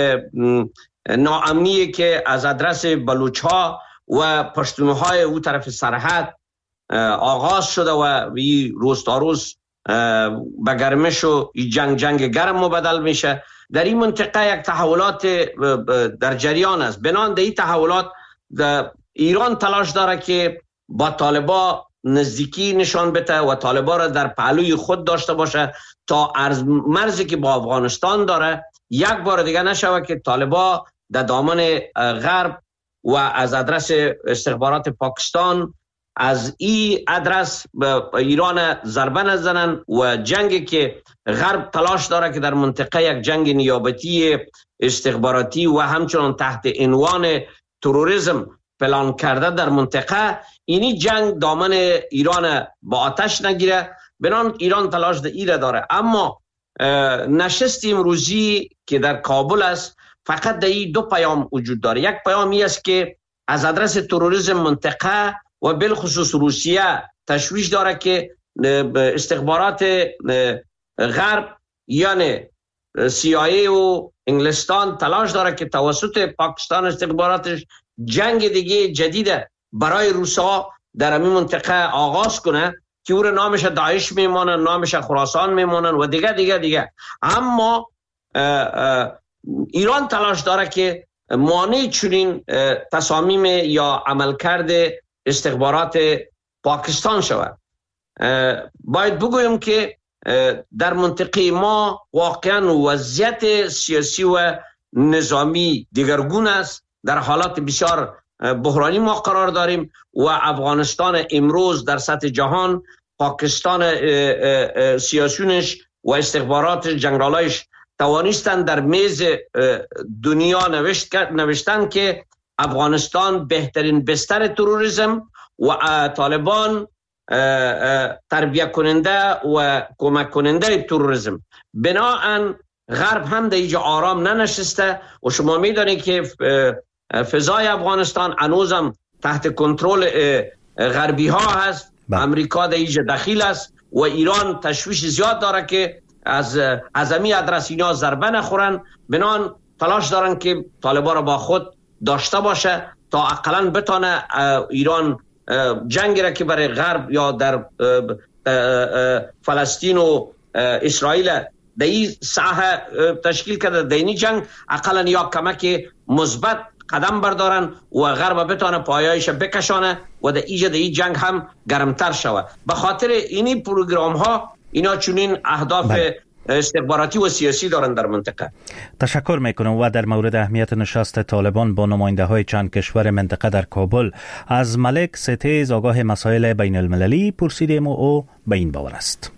ناامنی که از ادرس بلوچ ها و پشتونهای او طرف سرحد آغاز شده و روز تا روز به گرمش و جنگ جنگ گرم مبدل میشه. در این منطقه یک تحولات در جریان است. بنان در این تحولات ایران تلاش داره که با طالبا نزدیکی نشان بده و طالبا را در پهلوی خود داشته باشه تا مرزی که با افغانستان داره یک بار دیگه نشوه که طالبا در دامن غرب و از ادرس استخبارات پاکستان از این ادرس به ایران ضربه نزنن و جنگی که غرب تلاش داره که در منطقه یک جنگ نیابتی استخباراتی و همچنان تحت عنوان تروریسم پلان کرده در منطقه، اینی جنگ دامن ایران با آتش نگیره. بنان ایران تلاش در ایره داره. اما نشست امروزی که در کابل است فقط در این دو پیام وجود داره. یک پیامی است که از ادرس تروریسم منطقه و بالخصوص روسیه تشویش داره که استخبارات غرب یعنی سی آی ای و انگلستان تلاش داره که توسط پاکستان استخباراتش جنگ دیگه جدید برای روسا در همین منطقه آغاز کنه که او را نامش داعش میمانن، نامش خراسان میمانن و دیگه دیگه دیگه. اما ایران تلاش داره که مانع چنین تصامیم یا عملکرد استخبارات پاکستان شود. باید بگویم که در منطقه ما واقعا وضعیت سیاسی و نظامی دیگرگون است. در حالات بسیار بحرانی ما قرار داریم و افغانستان امروز در سطح جهان پاکستان سیاسیونش و استخبارات جنرالایش توانستن در میز دنیا نوشت نوشتن که افغانستان بهترین بستر تروریسم و طالبان تربیت کننده و کمک کننده تروریسم. بناهن غرب هم در اینجا آرام ننشسته و شما میدانید که فضای افغانستان هنوزم تحت کنترل غربی ها هست. امریکا در اینجا دخیل است و ایران تشویش زیاد داره که از از امی ادرس اینا ضربه نخورن. بنان تلاش دارن که طالبان را با خود داشته باشه تا اقلا بتانه ایران جنگی را که برای غرب یا در فلسطین و اسرائیل در این ساحه تشکیل کرده، در این جنگ اقلا یا کمک مثبت قدم بردارن و غرب بتانه پایایش بکشانه و در ایجاد این جنگ هم گرمتر شود. به خاطر اینی پروگرام ها اینا چنین اهداف بله. استخباراتی و سیاسی دارن در منطقه. تشکر میکنم. و در مورد اهمیت نشست طالبان با نماینده های چند کشور منطقه در کابل از ملک ستیز آگاه مسائل بین المللی پرسیدیم و او به این باور است.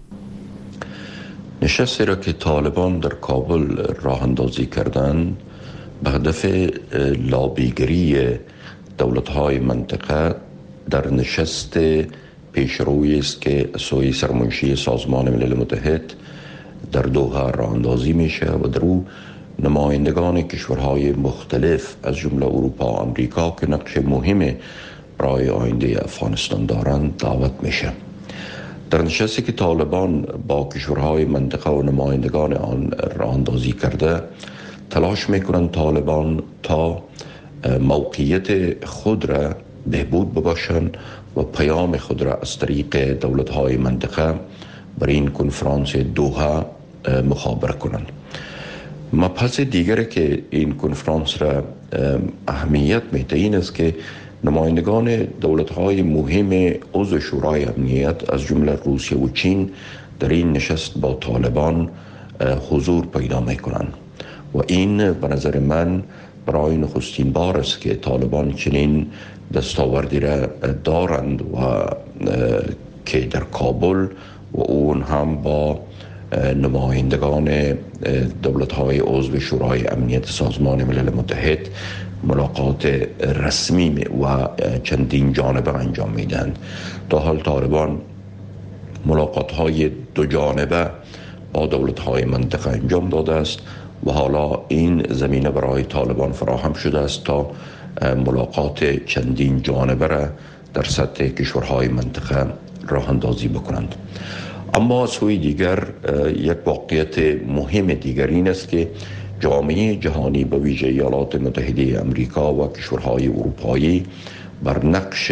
نشستی را که طالبان در کابل راه اندازی کردند به هدف لابیگری دولت‌های منطقه در نشست پیشروی است که سوی سرمنشی سازمان ملل متحد در دوحه راه اندازی میشه و در او نمایندگان کشورهای مختلف از جمله اروپا و آمریکا که نقش مهم برای آینده افغانستان دارند دعوت میشه. در نشستی که طالبان با کشورهای منطقه و نمایندگان آن راه اندازی کرده، تلاش میکنند طالبان تا موقعیت خود را بهبود بباشند و پیام خود را از طریق دولت‌های منطقه بر این کنفرانس دوحه مخابره کنند. مبحث دیگری که این کنفرانس را اهمیت میده این است که نمایندگان دولت‌های مهم عضو شورای امنیت از جمله روسیه و چین در این نشست با طالبان حضور پیدا میکنند و این به نظر من برای نخستین بار است که طالبان چنین دستاوردی را دارند و که در کابل و اون هم با نمایندگان دولت‌های عضو شورای امنیت سازمان ملل متحد ملاقات رسمی و چندین جانبه انجام میدن. تا حال طالبان ملاقات‌های دو جانبه با دولت‌های منطقه انجام داده است و حالا این زمینه برای طالبان فراهم شده است تا ملاقات چندین جانبه را در سطح کشورهای منطقه راه اندازی بکنند. اما سوی دیگر یک واقعیت مهم دیگر این است که جامعه جهانی به ویژه ایالات متحده امریکا و کشورهای اروپایی بر نقش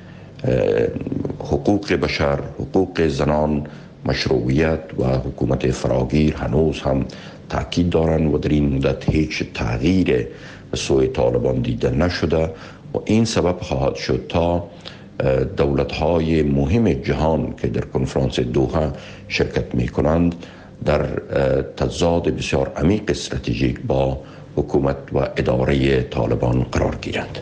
حقوق بشر، حقوق زنان، مشروعیت و حکومت فراگیر هنوز هم تاکید دارند و در این مدت هیچ تغییر به سوی طالبان دیده نشده و این سبب خواهد شد تا دولت‌های مهم جهان که در کنفرانس دوحه شرکت می‌کنند در تضاد بسیار عمیق استراتژیک با حکومت و اداره طالبان قرار گیرند.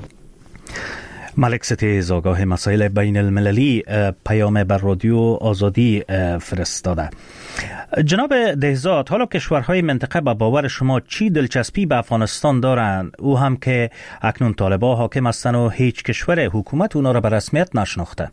ملک ستیز آگاه مسائل بین المللی پیام بر رادیو آزادی فرستاده. جناب دهزاد، حالا کشورهای منطقه به باور شما چی دلچسپی به افغانستان دارند؟ او هم که اکنون طالبان حاکم هستند و هیچ کشور حکومت اونا را به رسمیت نشناخته.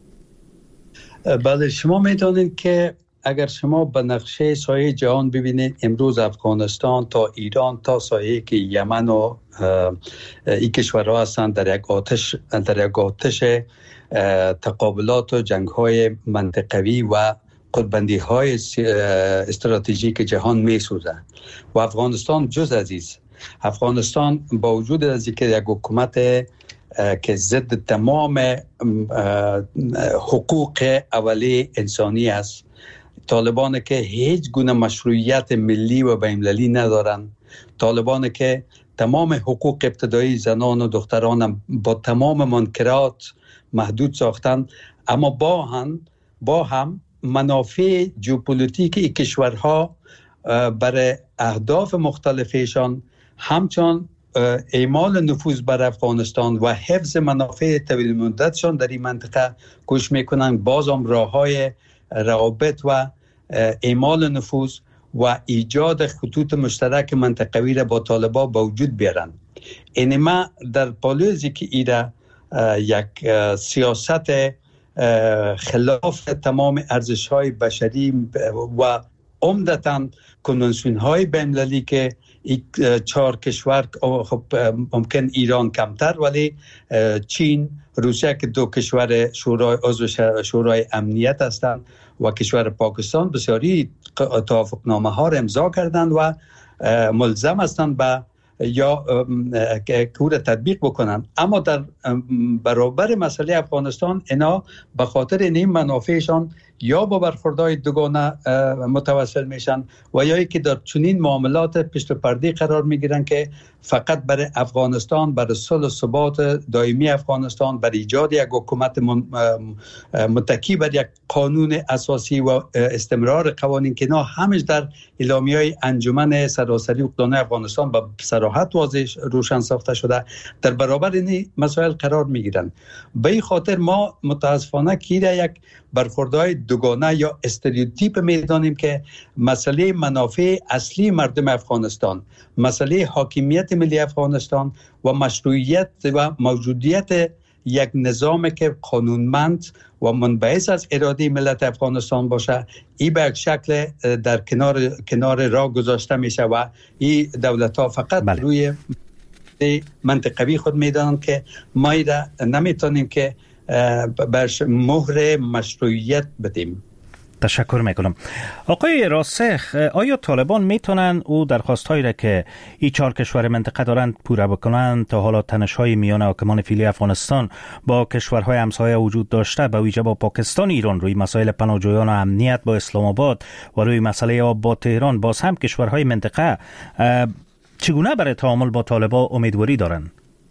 بله، شما میدانید که اگر شما به نقشه سایه جهان ببینید، امروز افغانستان تا ایران تا سایه که یمن و این کشورها هستند در یک آتش در یک آتش تقابلات و جنگ‌های منطقوی و خودبندی‌های استراتژیک جهان می‌سوزند و افغانستان جز عزیز. افغانستان با وجود از اینکه یک حکومت که ضد تمام حقوق اولیه انسانی است، طالبان که هیچ گونه مشروعیت ملی و بین‌المللی ندارند، طالبان که تمام حقوق ابتدایی زنان و دختران با تمام منکرات محدود ساختند، اما با هم با هم منافع ژئوپلیتیک این کشورها برای اهداف مختلفشان همچون اعمال نفوذ بر افغانستان و حفظ منافع طویل مدتشان در این منطقه کوشش میکنند بازم راه‌های روابط و اعمال نفوذ و ایجاد خطوط مشترک منطقوی را با طالبان به وجود بیارند. اینما در پالیوزی که ایره یک سیاست خلاف تمام ارزش‌های بشری و عمدتاً کنوانسیون‌های بین‌المللی که چهار کشور، خب ممکن ایران کمتر، ولی چین، روسیه که دو کشور شورای عضو شورای امنیت هستند و کشور پاکستان بسیاری توافقنامه ها را امضا کردند و ملزم هستند به یا که کور تطبیق بکنن. اما در برابر مسئله افغانستان اینا به خاطر این منافعشان یا با برخوردهای دوگانه متوسل میشن و یا که در چنین معاملات پشت پرده قرار میگیرن که فقط برای افغانستان، برای صلح و ثبات دائمی افغانستان، برای ایجاد یک حکومت متکی بر یک قانون اساسی و استمرار قوانین که اینا همش در اعلامیه‌های انجمن سراسری حقوقدان افغانستان به صراحت واضح روشن ساخته شده، در برابر این مسائل قرار میگیرن. به این خاطر ما متاسفانه که یک برخوردهای دوگانه یا استریوتیپ میدانیم که مسئله منافع اصلی مردم افغانستان، مسئله حاکمیت ملی افغانستان و مشروعیت و موجودیت یک نظام که قانونمند و منبعث از اراده ملت افغانستان باشه، این به یک شکل در کنار کنار راه گذاشته میشه و این دولت ها فقط بله. روی منطقوی خود میدانند که ما ایره نمیتونیم که برش مهر مشروعیت بدیم. تشکر میکنم. آقای راسخ، آیا طالبان میتونن او درخواست هایی را که این چهار کشور منطقه دارند پوره بکنند؟ تا حالا تنش های میان حاکمان فعلی افغانستان با کشورهای همسایه وجود داشته، به ویژه با پاکستان، ایران روی مسائل پناهجویان و امنیت با اسلام آباد و روی مسئله آب با تهران. باز هم کشورهای منطقه چگونه برای تعامل با طالبان امیدواری دارند؟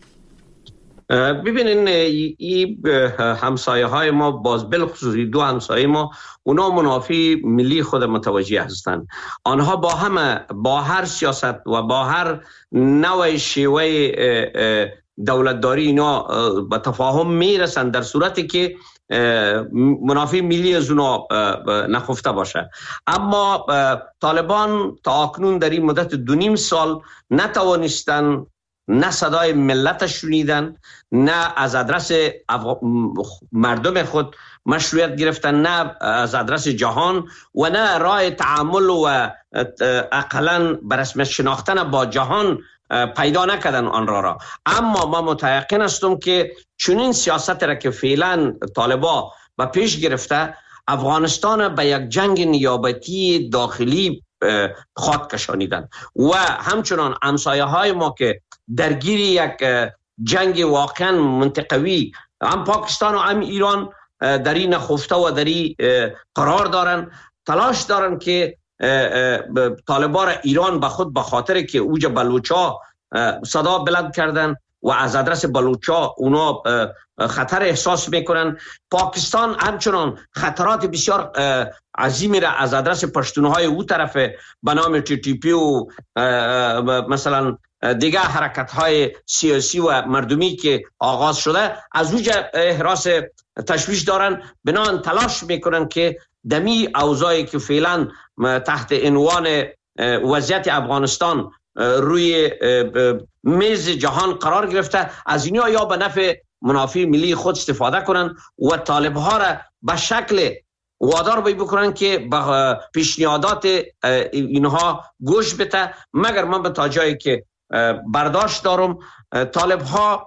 ببینین این همسایه های ما، باز بالخصوص دو همسایه ما، اونا منافع ملی خود متوجه هستند. آنها با همه، با هر سیاست و با هر نوع شیوه دولتداری اینا به تفاهم میرسند در صورتی که منافع ملی از اونا نخفته باشه. اما طالبان تا اکنون در این مدت دو نیم سال نتوانستن نه صدای ملت شنیدن، نه از ادرس مردم خود مشروعیت گرفتن، نه از ادرس جهان و نه راه تعامل و اقلا برسمیت شناختن با جهان پیدا نکردن آن را را. اما ما متیقن هستم که چنین سیاست را که فعلا طالبا به پیش گرفته، افغانستان به یک جنگ نیابتی داخلی خواهد کشانیدن و همچنان همسایه های ما که درگیر یک جنگ واقعا منطقوی، هم پاکستان و هم ایران در این خفته و در این قرار دارن، تلاش دارن که طالبان ایران به خود به خاطر که اوج بلوچا صدا بلند کردن و از ادرس بلوچا اونا خطر احساس میکنن. پاکستان همچنان خطرات بسیار عظیمی را از ادرس پشتونهای او طرف به نام تی تی پی و مثلا دیگه حرکت های سیاسی و مردمی که آغاز شده از اوج احراس تشویش دارن، بنان تلاش میکنن که دمی اوضاعی که فعلا تحت عنوان وضعیت افغانستان روی میز جهان قرار گرفته، از اینها یا به نفع منافع ملی خود استفاده کنن و طالب ها را به شکل وادار بی بکنن که به پیشنهادات اینها گوش بده. مگر من به تا جایی که برداشت دارم، طالب ها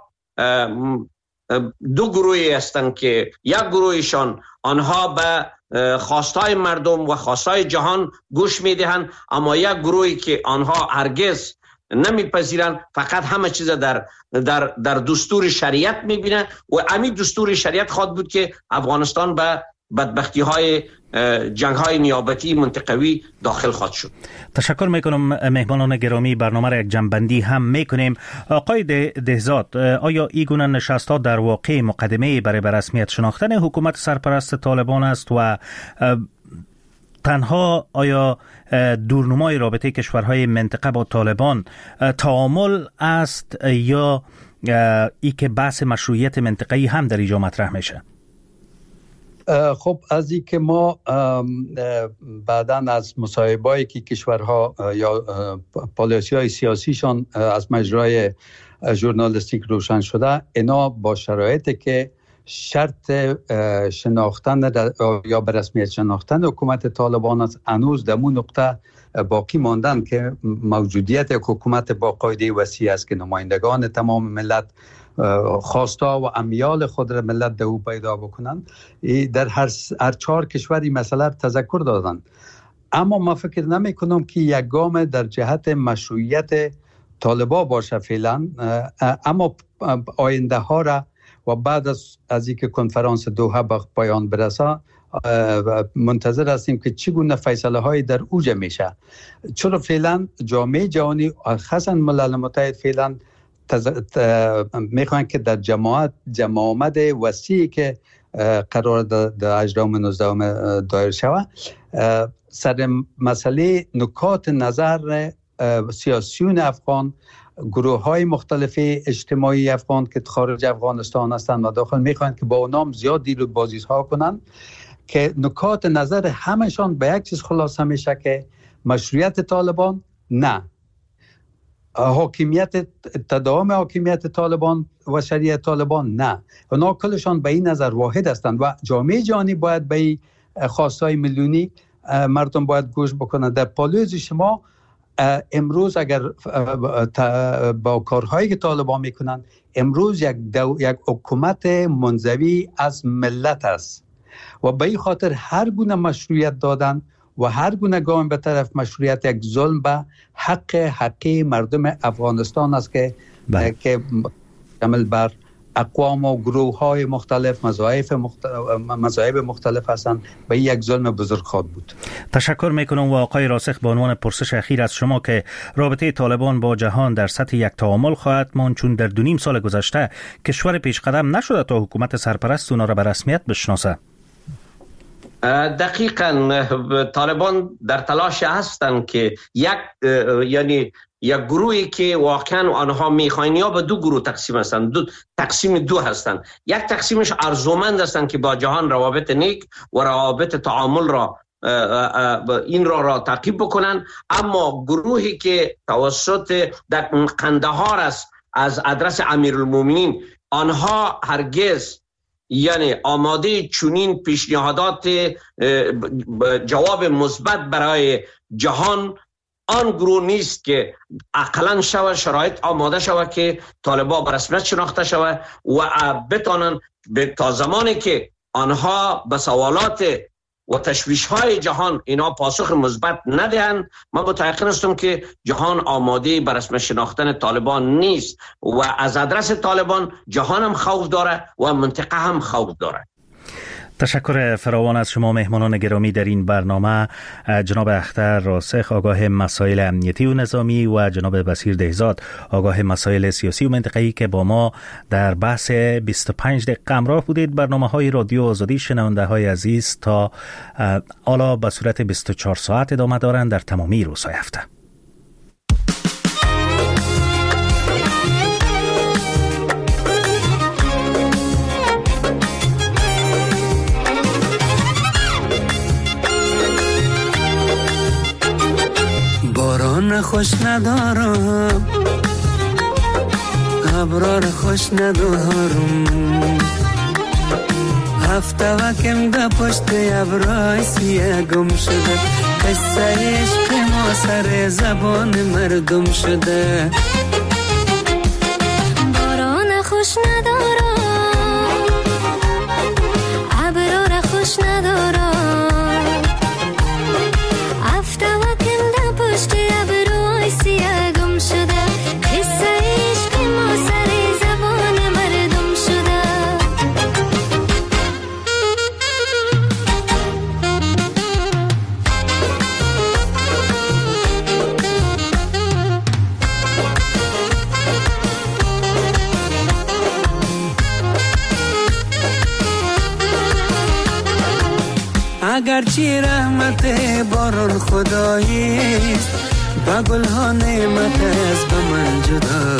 دو گروهی هستند که یک گروهشان آنها به خواستای مردم و خواستای جهان گوش میدهند، اما یک گروهی که آنها هرگز نمیپذیرن، فقط همه چیز در در در دستور شریعت میبینه و همین دستور شریعت خواد بود که افغانستان به بدبختی های جنگ های نیابتی منطقوی داخل خواهد شد. تشکر میکنم. مهمانان گرامی، برنامه را یک جنبندی هم میکنیم. آقای دهزاد، آیا این گونه نشست ها در واقع مقدمه برای به رسمیت شناختن حکومت سرپرست طالبان است و تنها آیا دورنمای رابطه کشورهای منطقه با طالبان تعامل است یا ای که بحث مشروعیت منطقه‌ای هم در اینجا مطرح میشه؟ خب از این که ما بعداً از مصاحبه‌ای که کشورها یا پالیسی‌های سیاسیشان از مجرای ژورنالیستیک روشن شده، اینا با شرایطی که شرط شناختن یا به رسمیت شناختن حکومت طالبان است، هنوز در اون نقطه باقی ماندن که موجودیت حکومت با قاعده وسیع است که نمایندگان تمام ملت خواستا و امیال خود را ملت در او پیدا بکنن. در هر, هر چهار کشوری مسئله تذکر دادن، اما ما فکر نمی کنم که یک گام در جهت مشروعیت طالبان باشه فعلا، اما آینده ها را و بعد از از اینکه کنفرانس دوحه به پایان برسه منتظر هستیم که چگونه فیصله های در اوج میشه. چرا فعلا جامعه جهانی خاصا ملل متحد فعلا میخوان که در جماعت جماعت وسیعی که قرار در هجدهم و نوزدهم دایر شود سر مسئله نکات نظر سیاسیون افغان، گروه های مختلف اجتماعی افغان که خارج افغانستان هستند و داخل میخوان که با اونام زیاد دیل و بازیز ها کنن که نکات نظر همشان به یک چیز خلاصه میشه که مشروعیت طالبان نه، حاکمیت تداوم حاکمیت طالبان و شریعت طالبان نه. اونا کلشان به این نظر واحد هستند و جامعه جهانی باید به این خواستای میلیونی مردم باید گوش بکنند. در پالوز شما امروز اگر با کارهایی که طالبان میکنند، امروز یک دو یک حکومت منزوی از ملت است و به این خاطر هر گونه مشروعیت دادن و هر گونه گام به طرف مشروعیت یک ظلم به حق حقی مردم افغانستان است که بله. که عمل بر اقوام و گروه های مختلف مذاهب مختلف مذاهب مختلف هستند، به یک ظلم بزرگ خواهد بود. تشکر میکنم و آقای راسخ به عنوان پرسش اخیر از شما که رابطه طالبان با جهان در سطح یک تعامل خواهد ماند، چون در دو نیم سال گذشته کشور پیش قدم نشده تا حکومت سرپرست اونا را به رسمیت بشناسه. دقیقاً طالبان در تلاش هستند که یک یعنی یک گروهی که واقعا آنها میخواین یا به دو گروه تقسیم هستند، دو تقسیم دو هستند. یک تقسیمش ارزومند هستند که با جهان روابط نیک و روابط تعامل را این را را تعقیب بکنن، اما گروهی که توسط قندهار است از ادرس امیرالمومنین، آنها هرگز یعنی آماده چنین پیشنهادات جواب مثبت برای جهان آن گروه نیست که عقلاً شود شرایط آماده شود که طالبان به رسمیت شناخته شود و بتانن تا زمانی که آنها به سوالات و تشویش‌های جهان اینا پاسخ مثبت ندهند، من متأکد هستم که جهان آماده به رسمیت شناختن طالبان نیست و از ادرس طالبان جهان هم خوف داره و منطقه هم خوف داره. تشکر فراوان از شما مهمانان گرامی در این برنامه، جناب اختر راسخ آگاه مسائل امنیتی و نظامی و جناب بصیر دهزاد آگاه مسائل سیاسی و منطقه‌ای که با ما در بحث بیست و پنج دقیقه همراه بودید. برنامه‌های رادیو آزادی شنونده‌های عزیز تا حالا به صورت بیست و چهار ساعت ادامه دارند در تمامی روزهای هفته. باران خوش ندارم، ابرار خوش ندارم، هفته وکم ده پشت ابرای سیه گم شده، قصه عشق ما سر زبان مردم شده. باران خوش ندارم، ابرار خوش ندارم، اگرچه رحمت باران خداییست، با گل ها نعمت از به من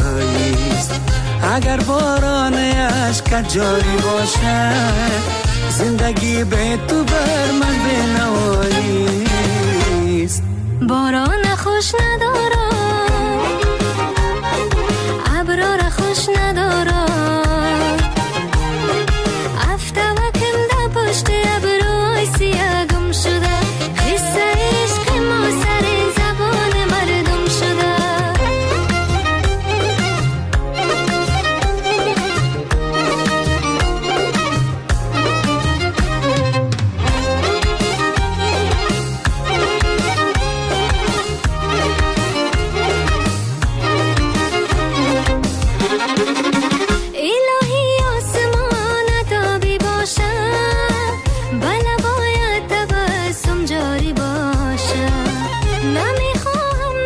جداییست. اگر باران عشق جاری باشه، زندگی به تو بر من به نواییست. باران خوش ندارم، ابرار خوش ندارم،